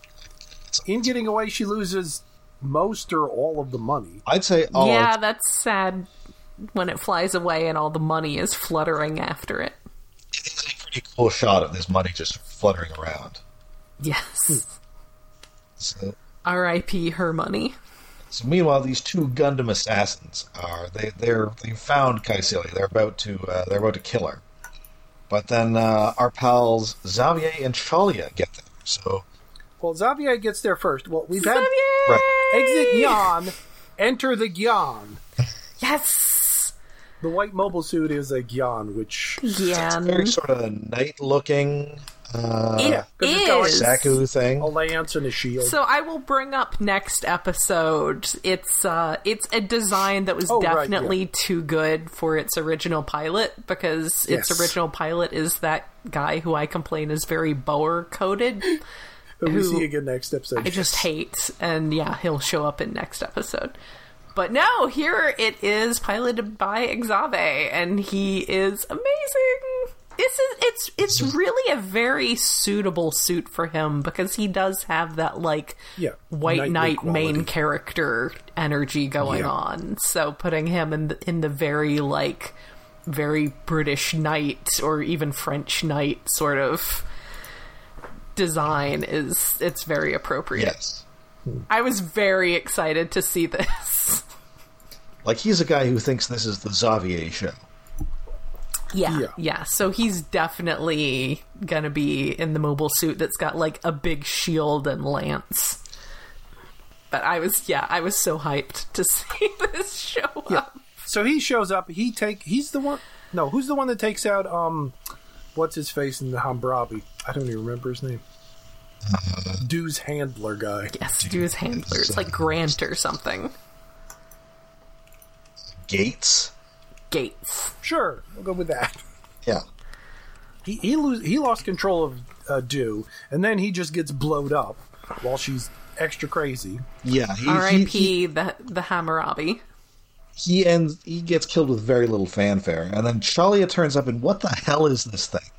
In getting away, she loses most or all of the money. I'd say all. Yeah, that's sad when it flies away and all the money is fluttering after it. It's a pretty cool shot of this money just fluttering around. Yes. So, R I P her money. so meanwhile, these two Gundam assassins are they they're they found Caecilia. They're about to uh, they're about to kill her. But then uh, our pals Xavier and Chalia get there. So Well, Xavier gets there first. Well, we've had right. exit Gyan, enter the Gyan. Yes! The white mobile suit is a Gyan, which very Yan. sort of night-looking uh, It 'cause it's got, like, is. Saku thing. a lance and a shield. So I will bring up next episode. It's uh, it's a design that was Oh, right, definitely yeah. too good for its original pilot because its Yes. original pilot is that guy who I complain is very Boer coded. But we who- see again next episode. I just hate, and yeah, he'll show up in next episode. But no, here it is piloted by Xavier, and he is amazing. This is it's it's really a very suitable suit for him because he does have that like Yeah, White knightly Knight main quality. character energy going Yeah. on. So putting him in the, in the very like very British knight or even French knight sort of design is it's very appropriate. Yes. I was very excited to see this. Like, he's a guy who thinks this is the Xavier show. Yeah, Yeah. yeah. So he's definitely gonna be in the mobile suit that's got like a big shield and lance. But I was, yeah, I was so hyped to see this show up. So he shows up. He take. He's the one. No, who's the one that takes out? Um, what's his face in the Hammurabi? I don't even remember his name. Dew's handler guy. Yes, do his handler. It's like Grant or something. Gates? Gates. Sure, we'll go with that. Yeah. He he, lo- he lost control of uh, Dew, and then he just gets blowed up while she's extra crazy. Yeah. He, R I he, P the the Hammurabi. he ends. He gets killed with very little fanfare, and then Chalia turns up, and what the hell is this thing?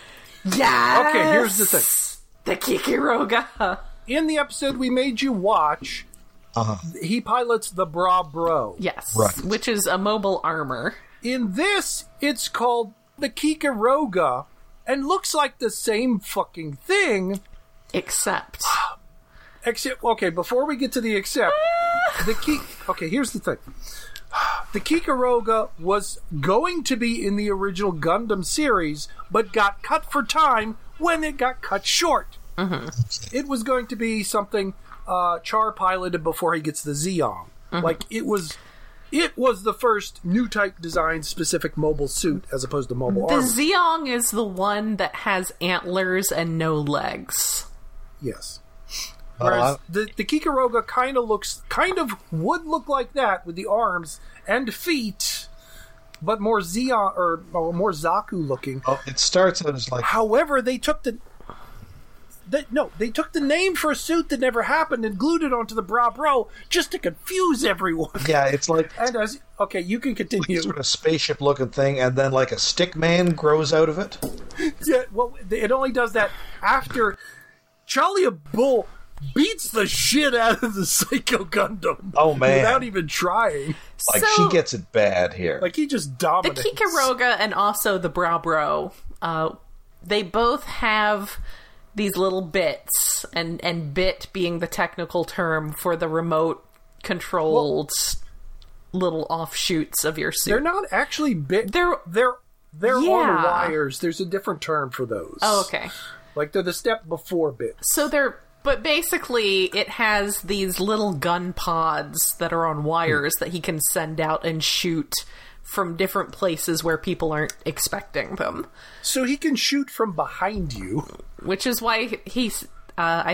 Yes. Okay, here's the thing. The Kikiroga. In the episode we made you watch, Uh-huh. he pilots the Bra Bro. Yes, Right. which is a mobile armor. In this, it's called the Kikaroga, and looks like the same fucking thing. Except, Except, okay, before we get to the except, the Ki. Okay, here's the thing. The Kikaroga was going to be in the original Gundam series, but got cut for time when it got cut short. Mm-hmm. It was going to be something uh, Char piloted before he gets the Zeong. Mm-hmm. Like, it was... It was the first new type design specific mobile suit as opposed to mobile the armor. Zeong is the one that has antlers and no legs. Yes. Uh, Whereas the, the Kikaroga kind of looks, kind of would look like that with the arms and feet, but more Zeon or, or more Zaku looking. oh, it starts out as like However, they took the, they, no, they took the name for a suit that never happened and glued it onto the Bra Bro just to confuse everyone. yeah, it's like And as okay, you can continue. sort of spaceship looking thing, and then like a stick man grows out of it. Yeah, well, it only does that after Chalia Bull beats the shit out of the Psycho Gundam. Oh, man. Without even trying. Like, So- she gets it bad here. Like, he just The dominates. Kikaroga and also the Bra Bro, uh, they both have these little bits, and, and bit being the technical term for the remote controlled little offshoots of your suit. They're not actually bit. They're- They're, they're on Yeah. wires. There's a different term for those. Oh, okay. Like, they're the step before bits. So they're, but basically it has these little gun pods that are on wires that he can send out and shoot from different places where people aren't expecting them. So he can shoot from behind you. Which is why he's, uh, I think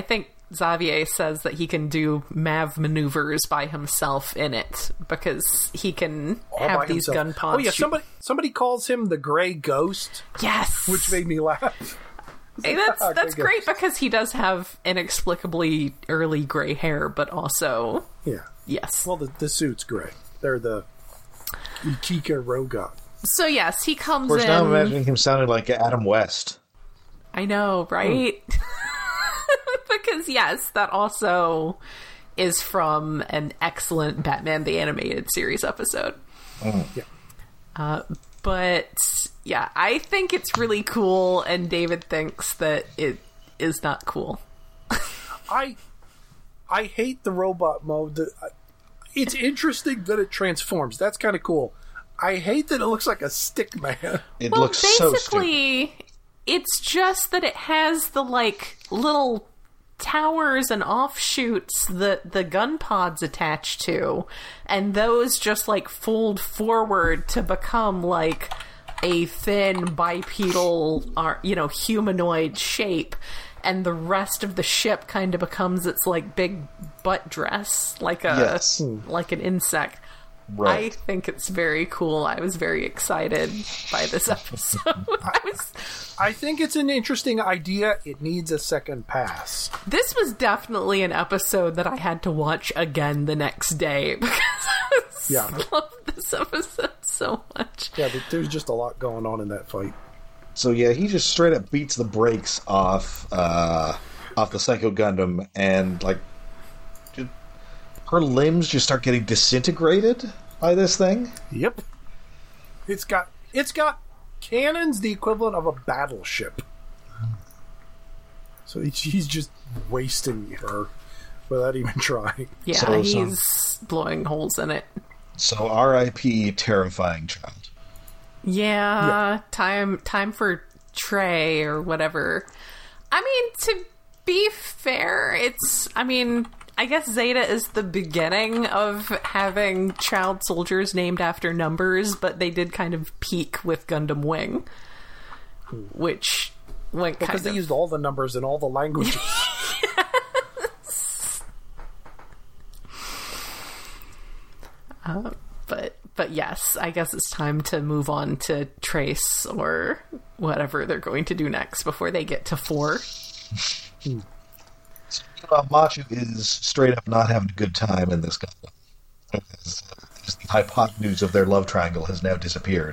Xavier says that he can do Mav maneuvers by himself in it because he can All by have these himself. gun pods. Oh yeah, shoot- somebody somebody calls him the Gray Ghost, Yes, which made me laugh. Hey, that's Ah, that's Gray great Ghost. because he does have inexplicably early gray hair, but also Yeah. yes. Well, the, the suit's gray. They're the Ikika Roga. So yes, he comes Of course, in. now I'm imagining him sounding like Adam West. I know, right? Because yes, that also is from an excellent Batman the Animated Series episode. Yeah. Uh, but yeah, I think it's really cool, and David thinks that it is not cool. I I hate the robot mode. The, it's interesting that it transforms. That's kind of cool. I hate that it looks like a stick man. It Well, looks so stupid. basically, it's just that it has the like little towers and offshoots that the gun pods attach to, and those just like fold forward to become like a thin bipedal, or you know, humanoid shape, and the rest of the ship kind of becomes its like big butt dress, like a Yes. like an insect. I Right. think it's very cool. I was very excited by this episode. I was. I think it's an interesting idea. It needs a second pass. This was definitely an episode that I had to watch again the next day because I was, Yeah. love this episode so much. Yeah, but there's just a lot going on in that fight. So yeah, he just straight up beats the brakes off uh, off the Psycho Gundam, and like ju- her limbs just start getting disintegrated by this thing. Yep. It's got it's got cannons the equivalent of a battleship. So he's he's just wasting her without even trying. Yeah, So- so- he's blowing holes in it. So R I P terrifying child. Yeah, time time for Trey or whatever. I mean, to be fair, it's I mean, I guess Zeta is the beginning of having child soldiers named after numbers, but they did kind of peak with Gundam Wing, which went kind Because they of used all the numbers in all the languages. but but yes, I guess it's time to move on to Trace or whatever they're going to do next before they get to four. Uh, Machu is straight up not having a good time in this Gundam. Because, uh, the hypotenuse of their love triangle has now disappeared.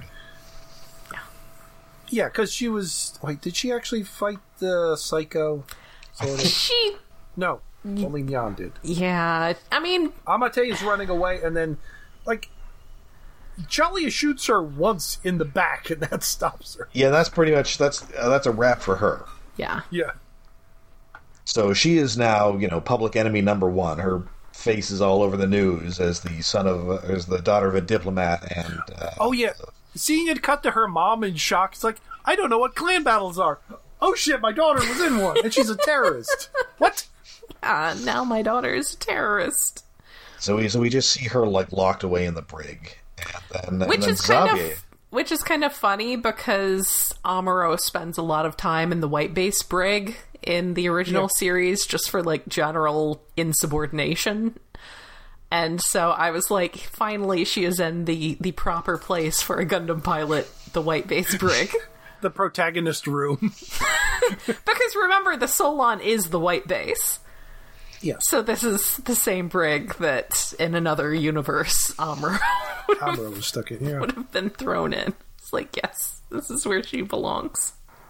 Yeah, because she was. Wait, did she actually fight the Psycho? Sort of. She, No, only Nyan did. yeah, I mean, Amate is running away, and then, like, Chalia shoots her once in the back, and that stops her. Yeah, that's pretty much that's uh, that's a wrap for her. yeah. Yeah. So she is now, you know, public enemy number one. Her face is all over the news as the son of, uh, as the daughter of a diplomat, and uh, Oh, yeah. Seeing it cut to her mom in shock, it's like, I don't know what clan battles are. Oh, shit, my daughter was in one, and she's a terrorist. What? Uh, now my daughter is a terrorist. so we so we just see her like locked away in the brig, and then Which and then is kind Xavier. of which is kind of funny because Amuro spends a lot of time in the White Base brig in the original Yeah. series just for like general insubordination. And so I was like, finally she is in the, the proper place for a Gundam pilot, the White Base brig. The protagonist room. Because remember, the Solon is the White Base. Yes. So this is the same brig that in another universe Amuro Amuro was stuck in here. would have been thrown in. It's like, yes, this is where she belongs.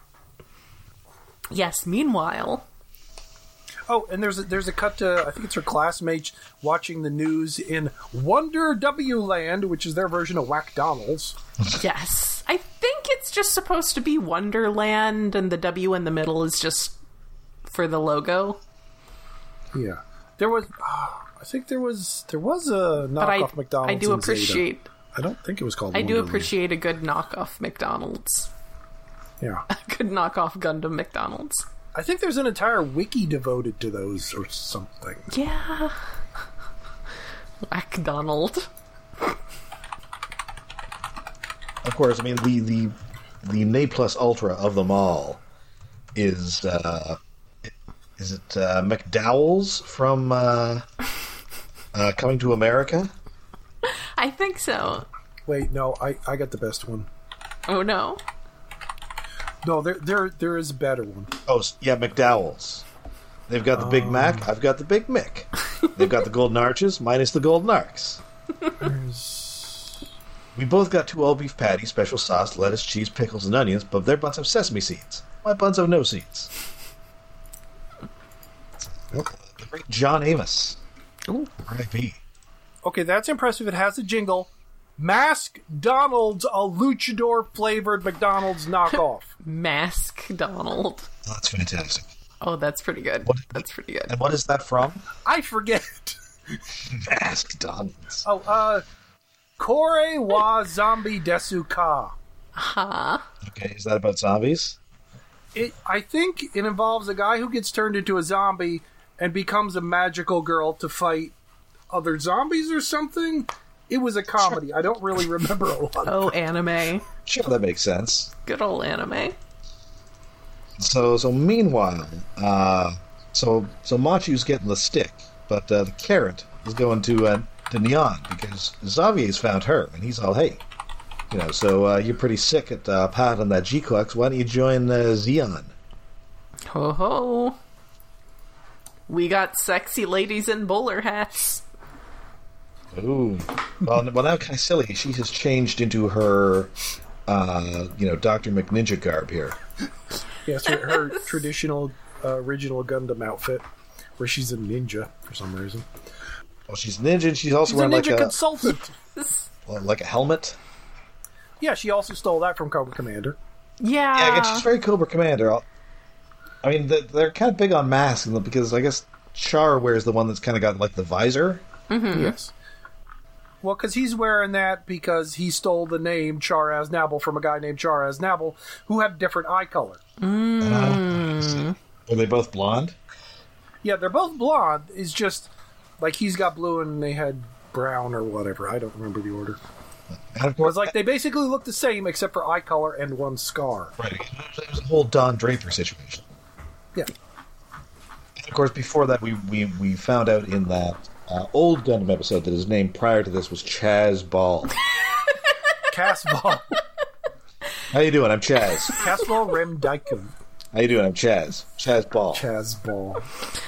Yes, meanwhile... Oh, and there's a, there's a cut to, I think it's her classmates watching the news in Wonder W Land, which is their version of Whack-Donald's. Yes. I think it's just supposed to be Wonderland, and the W in the middle is just for the logo. Yeah. There was, ah, I think there was, there was a But I, knockoff McDonald's I do in Zeta. appreciate... I don't think it was called I do Wonderland. appreciate a good knockoff McDonald's. Yeah. A good knockoff Gundam McDonald's. I think there's an entire wiki devoted to those or something. Yeah. Whack Donald. Of course, I mean the the the Ne Plus Ultra of them all is uh, is it uh, McDowell's from uh, uh, Coming to America? I think so. Wait, no, I, I got the best one. Oh no. No, there there there is a better one. Oh, s- yeah, McDowell's. They've got the Big Mac. I've got the Big Mick. They've got the Golden Arches, minus the Golden Arcs. We both got two all-beef patties, special sauce, lettuce, cheese, pickles, and onions, but their buns have sesame seeds. My buns have no seeds. The great John Amos. Ooh. R I P Okay, that's impressive. It has a jingle. Mask Donald's, a luchador flavored McDonald's knockoff. Mask Donald. Oh, that's fantastic. Oh, that's pretty good. What- That's pretty good. And what is that from? I forget. Mask Donalds. Oh, uh, Kore wa Zombie Desu Ka. Huh? Okay, is that about zombies? It, I think it involves a guy who gets turned into a zombie and becomes a magical girl to fight other zombies or something. It was a comedy. I don't really remember a lot. Oh, anime. Sure, that makes sense. Good old anime. So, so meanwhile, uh, so so Machu's getting the stick, but uh, the carrot is going to uh, to Neon because Xavier's found her, and he's all, hey, you know, so uh, you're pretty sick at uh, pounding that G-Clux. Why don't you join uh, Xeon? Ho ho. We got sexy ladies in bowler hats. Ooh. Well, well, now Caecily, she has changed into her, uh, you know, Doctor McNinja garb here. Yes, her, her traditional uh, original Gundam outfit, where she's a ninja for some reason. Well, she's ninja, and she's also She's a wearing ninja like a consultant. well, like a helmet. Yeah, she also stole that from Cobra Commander. Yeah. Yeah, again, she's very Cobra Commander. I'll- I mean, they're, they're kind of big on masks because I guess Char wears the one that's kind of got like the visor. Yes. Well, because he's wearing that because he stole the name Char Aznable from a guy named Char Aznable who had different eye color. Uh, are they both blonde? Yeah, they're both blonde. It's just like he's got blue and they had brown or whatever. I don't remember the order. And of It course, was like they basically look the same except for eye color and one scar. right, it was a whole Don Draper situation. Yeah. And of course, before that, we we, we found out in that uh, old Gundam episode that his name prior to this was Chaz Ball. Casball. How you doing? I'm Chaz. Casball Rem Daikun. How you doing? I'm Chaz. Chaz Ball. Chazball.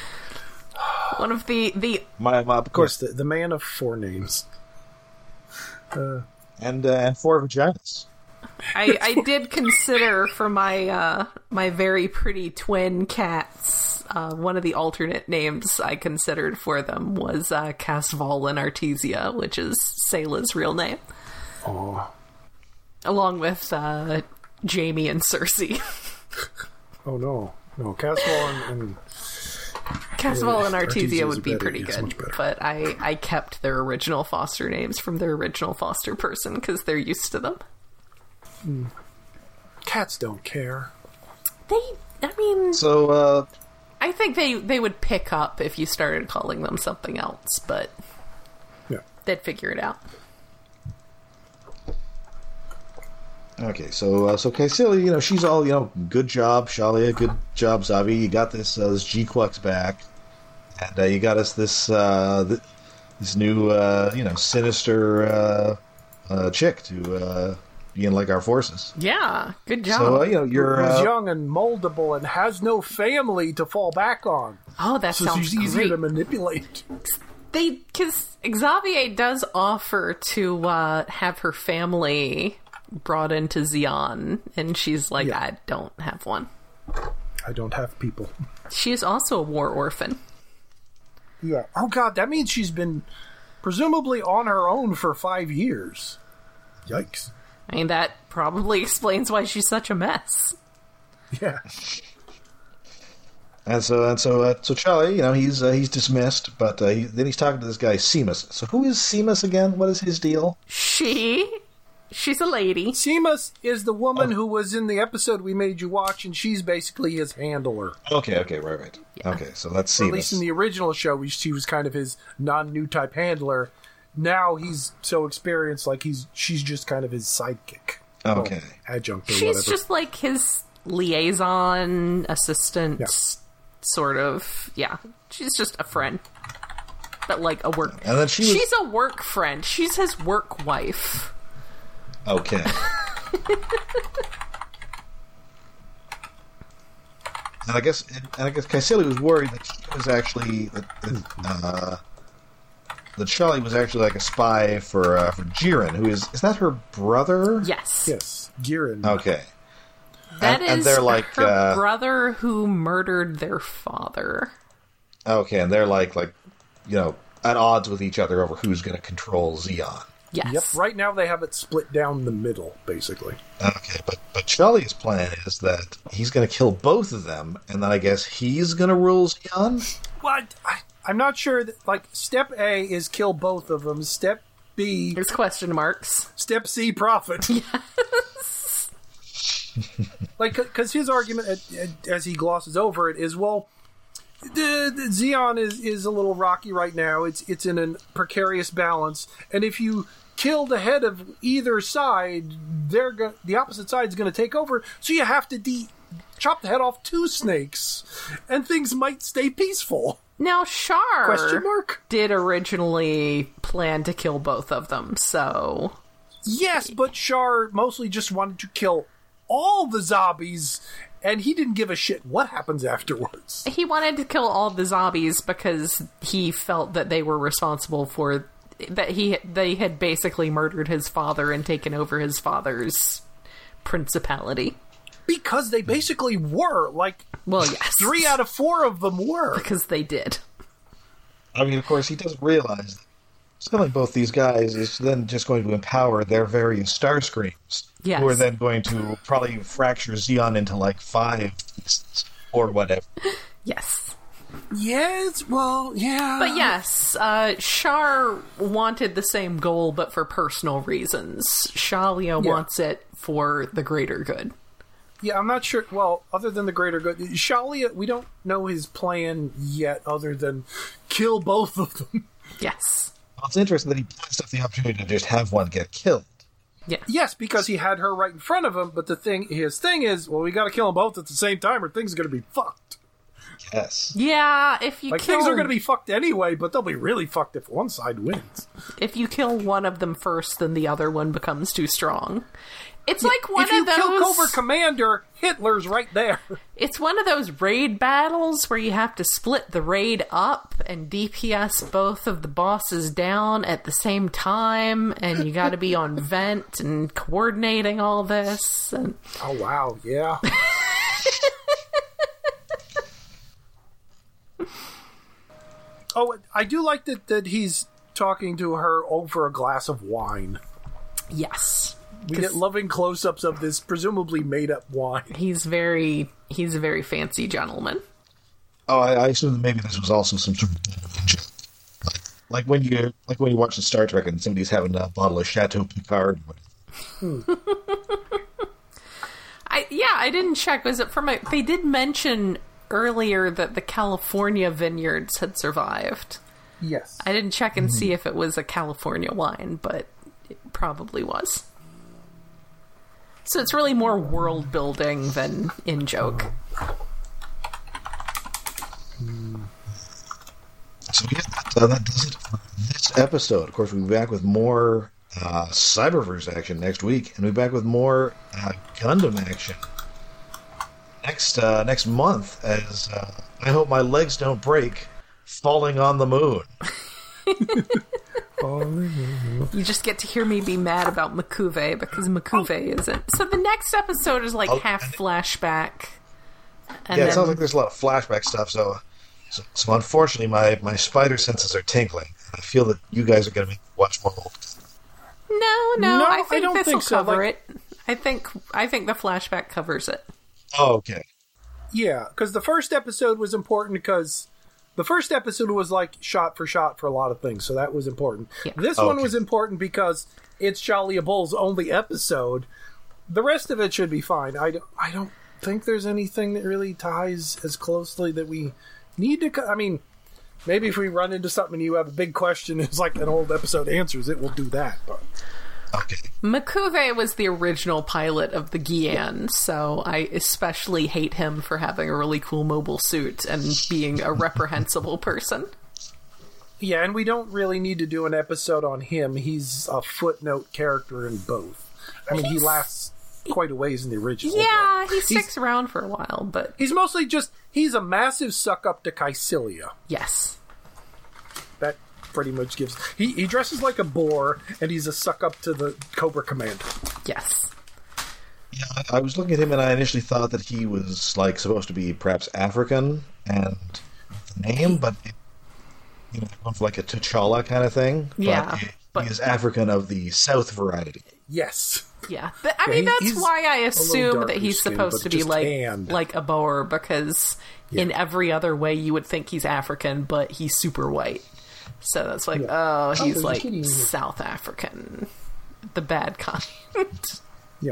One of the the My, my, of Of course, course, the, the man of four names. Uh, and uh, and four vaginas. I, I did consider for my uh, my very pretty twin cats. Uh, one of the alternate names I considered for them was uh, Casval and Artesia, which is Sayla's real name, oh. along with uh, Jamie and Cersei. Oh, no. No, Casball and... and Casval and Artesia Artesia is would be better, pretty yes, good, much better. but I, I kept their original foster names from their original foster person because they're used to them. cats don't care. They, I mean, So, uh, I think they, they would pick up if you started calling them something else, but Yeah. they'd figure it out. okay, so uh, so Caecily, you know, she's all, you know, good job, Shalia, good job, Zavi. You got this uh, this G-Clux back, and uh, you got us this uh, th- this new, uh, you know, sinister uh, uh, chick to uh, be in like our forces. Yeah, good job. So uh, you know, you're Who's uh, young and moldable and has no family to fall back on. oh, that So sounds she's easier great. to manipulate. They, because Xavier does offer to uh, have her family brought into Xeon, and she's like, Yeah. I don't have one. I don't have people. She is also a war orphan. Yeah. Oh, God, that means she's been presumably on her own for five years. Yikes. I mean, that probably explains why she's such a mess. Yeah. and so and so uh, so Charlie, you know, he's uh, he's dismissed, but uh, he, then he's talking to this guy Seamus. So who is Seamus again? What is his deal? She, she's a lady. Seamus is the woman who was in the episode we made you watch, and she's basically his handler. Okay, okay, right, right. Okay, so that's Or Seamus. at least in the original show, we- she was kind of his non-new type handler. Now he's so experienced, like he's she's just kind of his sidekick. Okay. Well, adjunct or She's whatever. just like his liaison, assistant, Yeah. s- sort of, yeah, she's just a friend. But, like, a work... And then she was... She's a work friend. She's his work wife. Okay. And I guess, and I guess Caecily was worried that she was actually that, that, uh, that Charlie was actually like a spy for uh, for Jiren, who is is that her brother? Yes. Yes, Jiren. Okay. That and, is and they're like her uh, brother who murdered their father. Okay, and they're like like you know at odds with each other over who's going to control Zeon. Yes. Yep. Right now they have it split down the middle, basically. Okay, but but Charlie's plan is that he's going to kill both of them, and then I guess he's going to rule Zeon. What? I, I'm not sure. That, like, step A is kill both of them. Step B, There's question marks. step C, profit. Yes. Like, because his argument, as he glosses over it, is, well, the, the Zeon is, is a little rocky right now. It's it's in a precarious balance, and if you kill the head of either side, they're go- the opposite side is going to take over. So you have to de- chop the head off two snakes, and things might stay peaceful. Now, Char Question mark? did originally plan to kill both of them, so... Yes, but Char mostly just wanted to kill all the zombies, and he didn't give a shit what happens afterwards. He wanted to kill all the zombies because he felt that they were responsible for... that he they had basically murdered his father and taken over his father's principality. Because they basically were. Like, Well, yes. three out of four of them were. Because they did. I mean, of course, he doesn't realize that killing both these guys is then just going to empower their various Starscreams, Yes. who are then going to probably fracture Zeon into like five pieces or whatever. Yes. Yes, well, yeah. But yes, uh, Char wanted the same goal, but for personal reasons. Shalia Yeah. wants it for the greater good. Yeah, I'm not sure. Well, other than the greater good, Shalia, we don't know his plan yet, other than kill both of them. Yes. Well, it's interesting that he passed up the opportunity to just have one get killed. Yeah. Yes, because he had her right in front of him. But the thing, his thing is, well, we got to kill them both at the same time, or things are going to be fucked. Yes. Yeah, if you Like kill... things are going to be fucked anyway, but they'll be really fucked if one side wins. If you kill one of them first, then the other one becomes too strong. It's like one if you of those... kill Cobra Commander, Hitler's right there. It's one of those raid battles where you have to split the raid up and D P S both of the bosses down at the same time, and you got to be on vent and coordinating all this. And... Oh, wow, yeah. Oh, I do like that, that he's talking to her over a glass of wine. Yes. We get loving close-ups of this presumably made-up wine. He's very, he's a very fancy gentleman. Oh, I, I assume that maybe this was also some sort of like, like when you like when you watch the Star Trek and somebody's having a bottle of Chateau Picard. Hmm. I yeah, I didn't check. Was it from a? They did mention earlier that the California vineyards had survived. Yes. I didn't check and see if it was a California wine, but it probably was. So it's really more world building than in joke. So yeah, that, uh, that does it for this episode. Of course, we'll be back with more uh, Cyberverse action next week, and we'll be back with more uh, Gundam action next uh, next month. As uh, I hope my legs don't break falling on the moon. You just get to hear me be mad about Makuve because Makuve isn't. So the next episode is like Oh, half flashback. And yeah, then, it sounds like there's a lot of flashback stuff. So, so, so unfortunately, my, my spider senses are tingling. I feel that you guys are going to make me watch more old. no, no, No, I I think don't this will think so, cover like- it. I think I think the flashback covers it. Oh, okay. Yeah, because the first episode was important because the first episode was like shot for shot for a lot of things, so that was important. Yeah. This one Okay. was important because it's Shalia Bull's only episode. The rest of it should be fine. I don't, I don't think there's anything that really ties as closely that we need to... Co- I mean, maybe if we run into something and you have a big question, it's like an old episode answers it, we'll do that. But Okay. M'Quve was the original pilot of the Guian, so I especially hate him for having a really cool mobile suit and being a reprehensible person. Yeah, and we don't really need to do an episode on him. He's a footnote character in both. I mean, he lasts quite a ways in the original. Yeah, he sticks he's, around for a while, but... He's mostly just... He's a massive suck-up to Caecilia. Yes. That pretty much gives... He, he dresses like a boar, and he's a suck-up to the Cobra Commander. Yes. Yeah, I was looking at him, and I initially thought that he was, like, supposed to be perhaps African, and the name, but... It, you know, like a T'Challa kind of thing. Yeah. But, it, but he is African of the South variety. Yes. Yeah. But, I yeah, mean, he, that's why I assume that he's skin, supposed to be like tanned. like a Boer, because yeah. in every other way you would think he's African, but he's super white. So that's like, yeah. oh, he's oh, like South African. The bad kind. Yeah.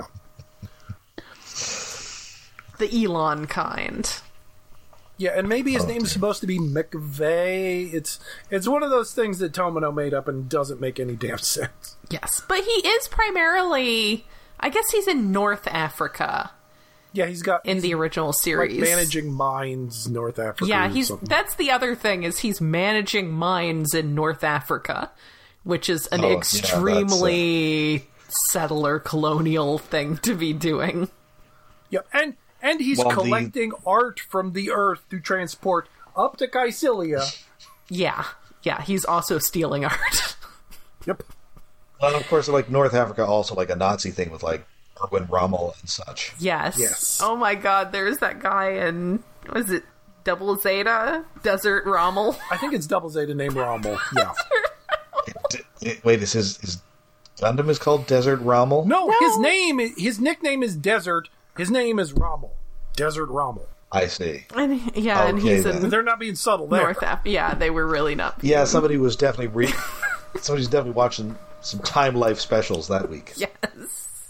The Elon kind. Yeah, and maybe his oh, name is supposed to be McVeigh. It's it's one of those things that Tomino made up and doesn't make any damn sense. Yes, but he is primarily... I guess he's in North Africa. Yeah, he's got... In the original series. Like managing mines North Africa. Yeah, he's something. That's the other thing, is he's managing mines in North Africa, which is an oh, extremely yeah, uh... settler colonial thing to be doing. Yeah, and... And he's well, collecting the... art from the Earth to transport up to Caecilia. Yeah. Yeah, he's also stealing art. Yep. Well, of course, like, North Africa also, like, a Nazi thing with, like, Erwin Rommel and such. Yes. Yes. Oh my god, there's that guy in, was it Double Zeta? Desert Rommel? I think it's Double Zeta named Rommel, yeah. it, it, wait, is his, his Gundam is called Desert Rommel? No, no, his name, his nickname is Desert. His name is Rommel. Desert Rommel. I see. And, yeah, okay, and he's then. in... They're not being subtle there. North Af- yeah, they were really not. Yeah, somebody was definitely... Re- somebody's definitely watching some Time Life specials that week. Yes.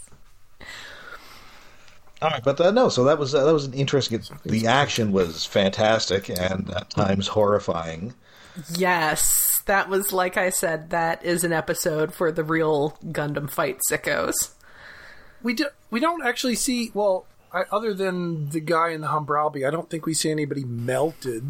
All right, but uh, no, so that was uh, that was an interesting... The action was fantastic and at times horrifying. Yes, that was, like I said, that is an episode for the real Gundam fight sickos. We do, we don't actually see, well, I, other than the guy in the Humbralby, I don't think we see anybody melted.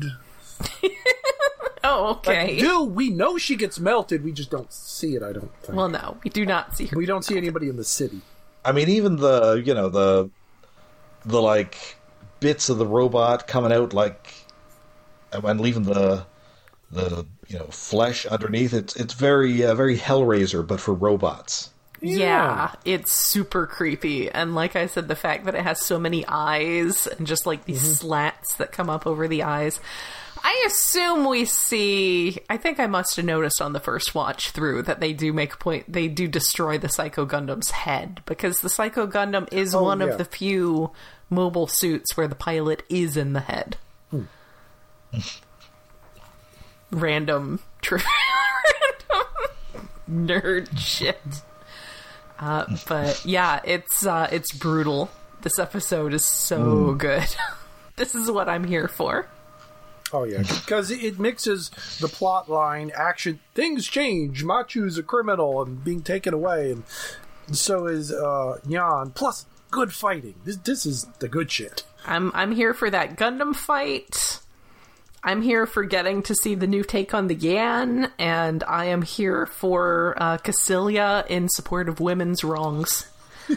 Oh, okay. Like, do we know she gets melted? We just don't see it, I don't think. Well, no, we do not see her. We don't see anybody in the city. I mean, even the, you know, the, the, like, bits of the robot coming out, like, and leaving the, the, you know, flesh underneath, it's, it's very, uh, very Hellraiser, but for robots. Yeah. yeah, it's super creepy. And like I said, the fact that it has so many eyes and just like these mm-hmm. slats that come up over the eyes. I assume we see... I think I must have noticed on the first watch through that they do make a point... They do destroy the Psycho Gundam's head, because the Psycho Gundam is oh, one yeah. of the few mobile suits where the pilot is in the head. Hmm. Random... Tri- random nerd shit. Uh, but yeah, it's uh, it's brutal. This episode is so mm. good. This is what I'm here for. Oh yeah, because it mixes the plot line, action, things change. Machu's a criminal and being taken away, and so is uh, Yan. Plus, good fighting. This this is the good shit. I'm I'm here for that Gundam fight. I'm here for getting to see the new take on the Yan, and I am here for uh, Caecilia in support of women's wrongs.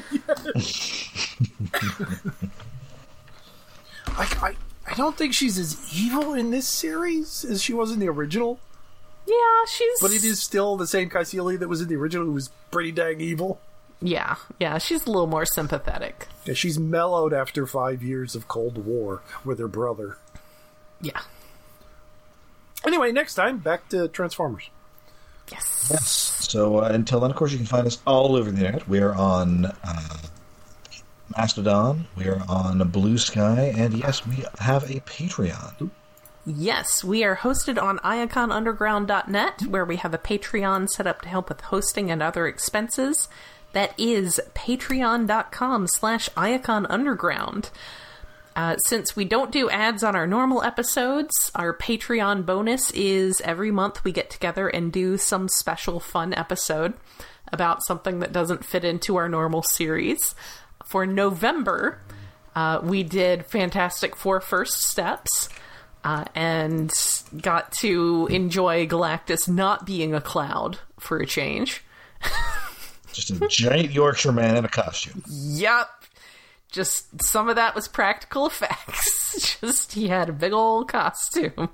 I, I, I don't think she's as evil in this series as she was in the original. Yeah, she's... But it is still the same Caecilia that was in the original, who was pretty dang evil. Yeah, yeah, she's a little more sympathetic. Yeah, she's mellowed after five years of Cold War with her brother. Yeah. Anyway, next time, back to Transformers. Yes. Yes. So uh, until then, of course, you can find us all over the internet. We are on uh, Mastodon. We are on Blue Sky. And yes, we have a Patreon. Yes, we are hosted on iacon underground dot net, where we have a Patreon set up to help with hosting and other expenses. That is patreon.com slash iaconunderground. Uh, since we don't do ads on our normal episodes, our Patreon bonus is every month we get together and do some special fun episode. about something that doesn't fit into our normal series. For November, uh, we did Fantastic Four First Steps, uh, and got to enjoy Galactus not being a cloud for a change. Just a giant Yorkshire man in a costume. Yep. Just some of that was practical effects. Just he had a big old costume.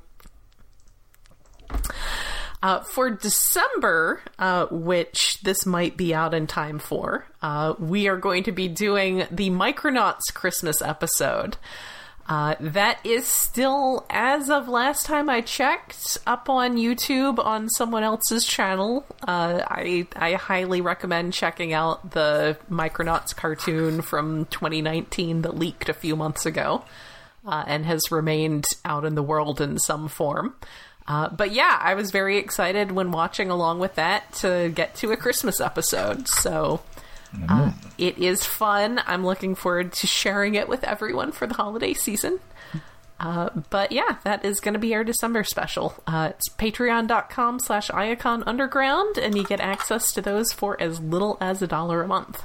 Uh, for December, uh, which this might be out in time for, uh, we are going to be doing the Micronauts Christmas episode. Uh, that is still, as of last time I checked, up on YouTube on someone else's channel. Uh, I I highly recommend checking out the Micronauts cartoon from twenty nineteen that leaked a few months ago, uh, and has remained out in the world in some form. Uh, but yeah, I was very excited when watching along with that to get to a Christmas episode. So uh, it is fun. I'm looking forward to sharing it with everyone for the holiday season. Uh, but yeah, that is going to be our December special. Uh, it's patreon.com slash Iacon Underground, and you get access to those for as little as a dollar a month.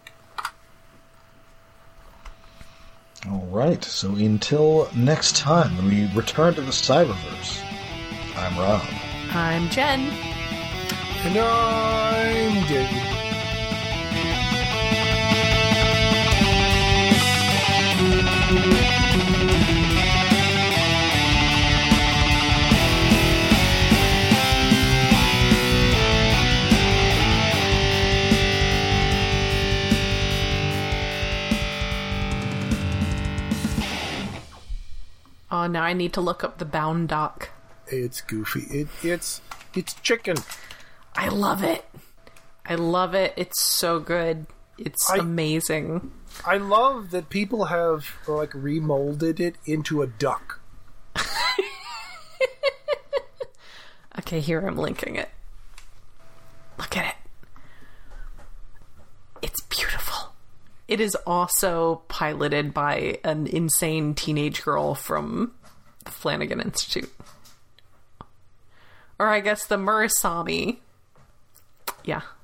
All right, so until next time, when we return to the Cyberverse, I'm Rob. I'm Jen. And I'm David. Oh, now I need to look up the Bound doc. It's goofy. It, it's it's chicken. I love it. I love it. It's so good. It's I, amazing. I love that people have like remolded it into a duck. Okay, here I'm linking it. Look at it. It's beautiful. It is also piloted by an insane teenage girl from the Flanagan Institute. Or I guess the Murasami. Yeah.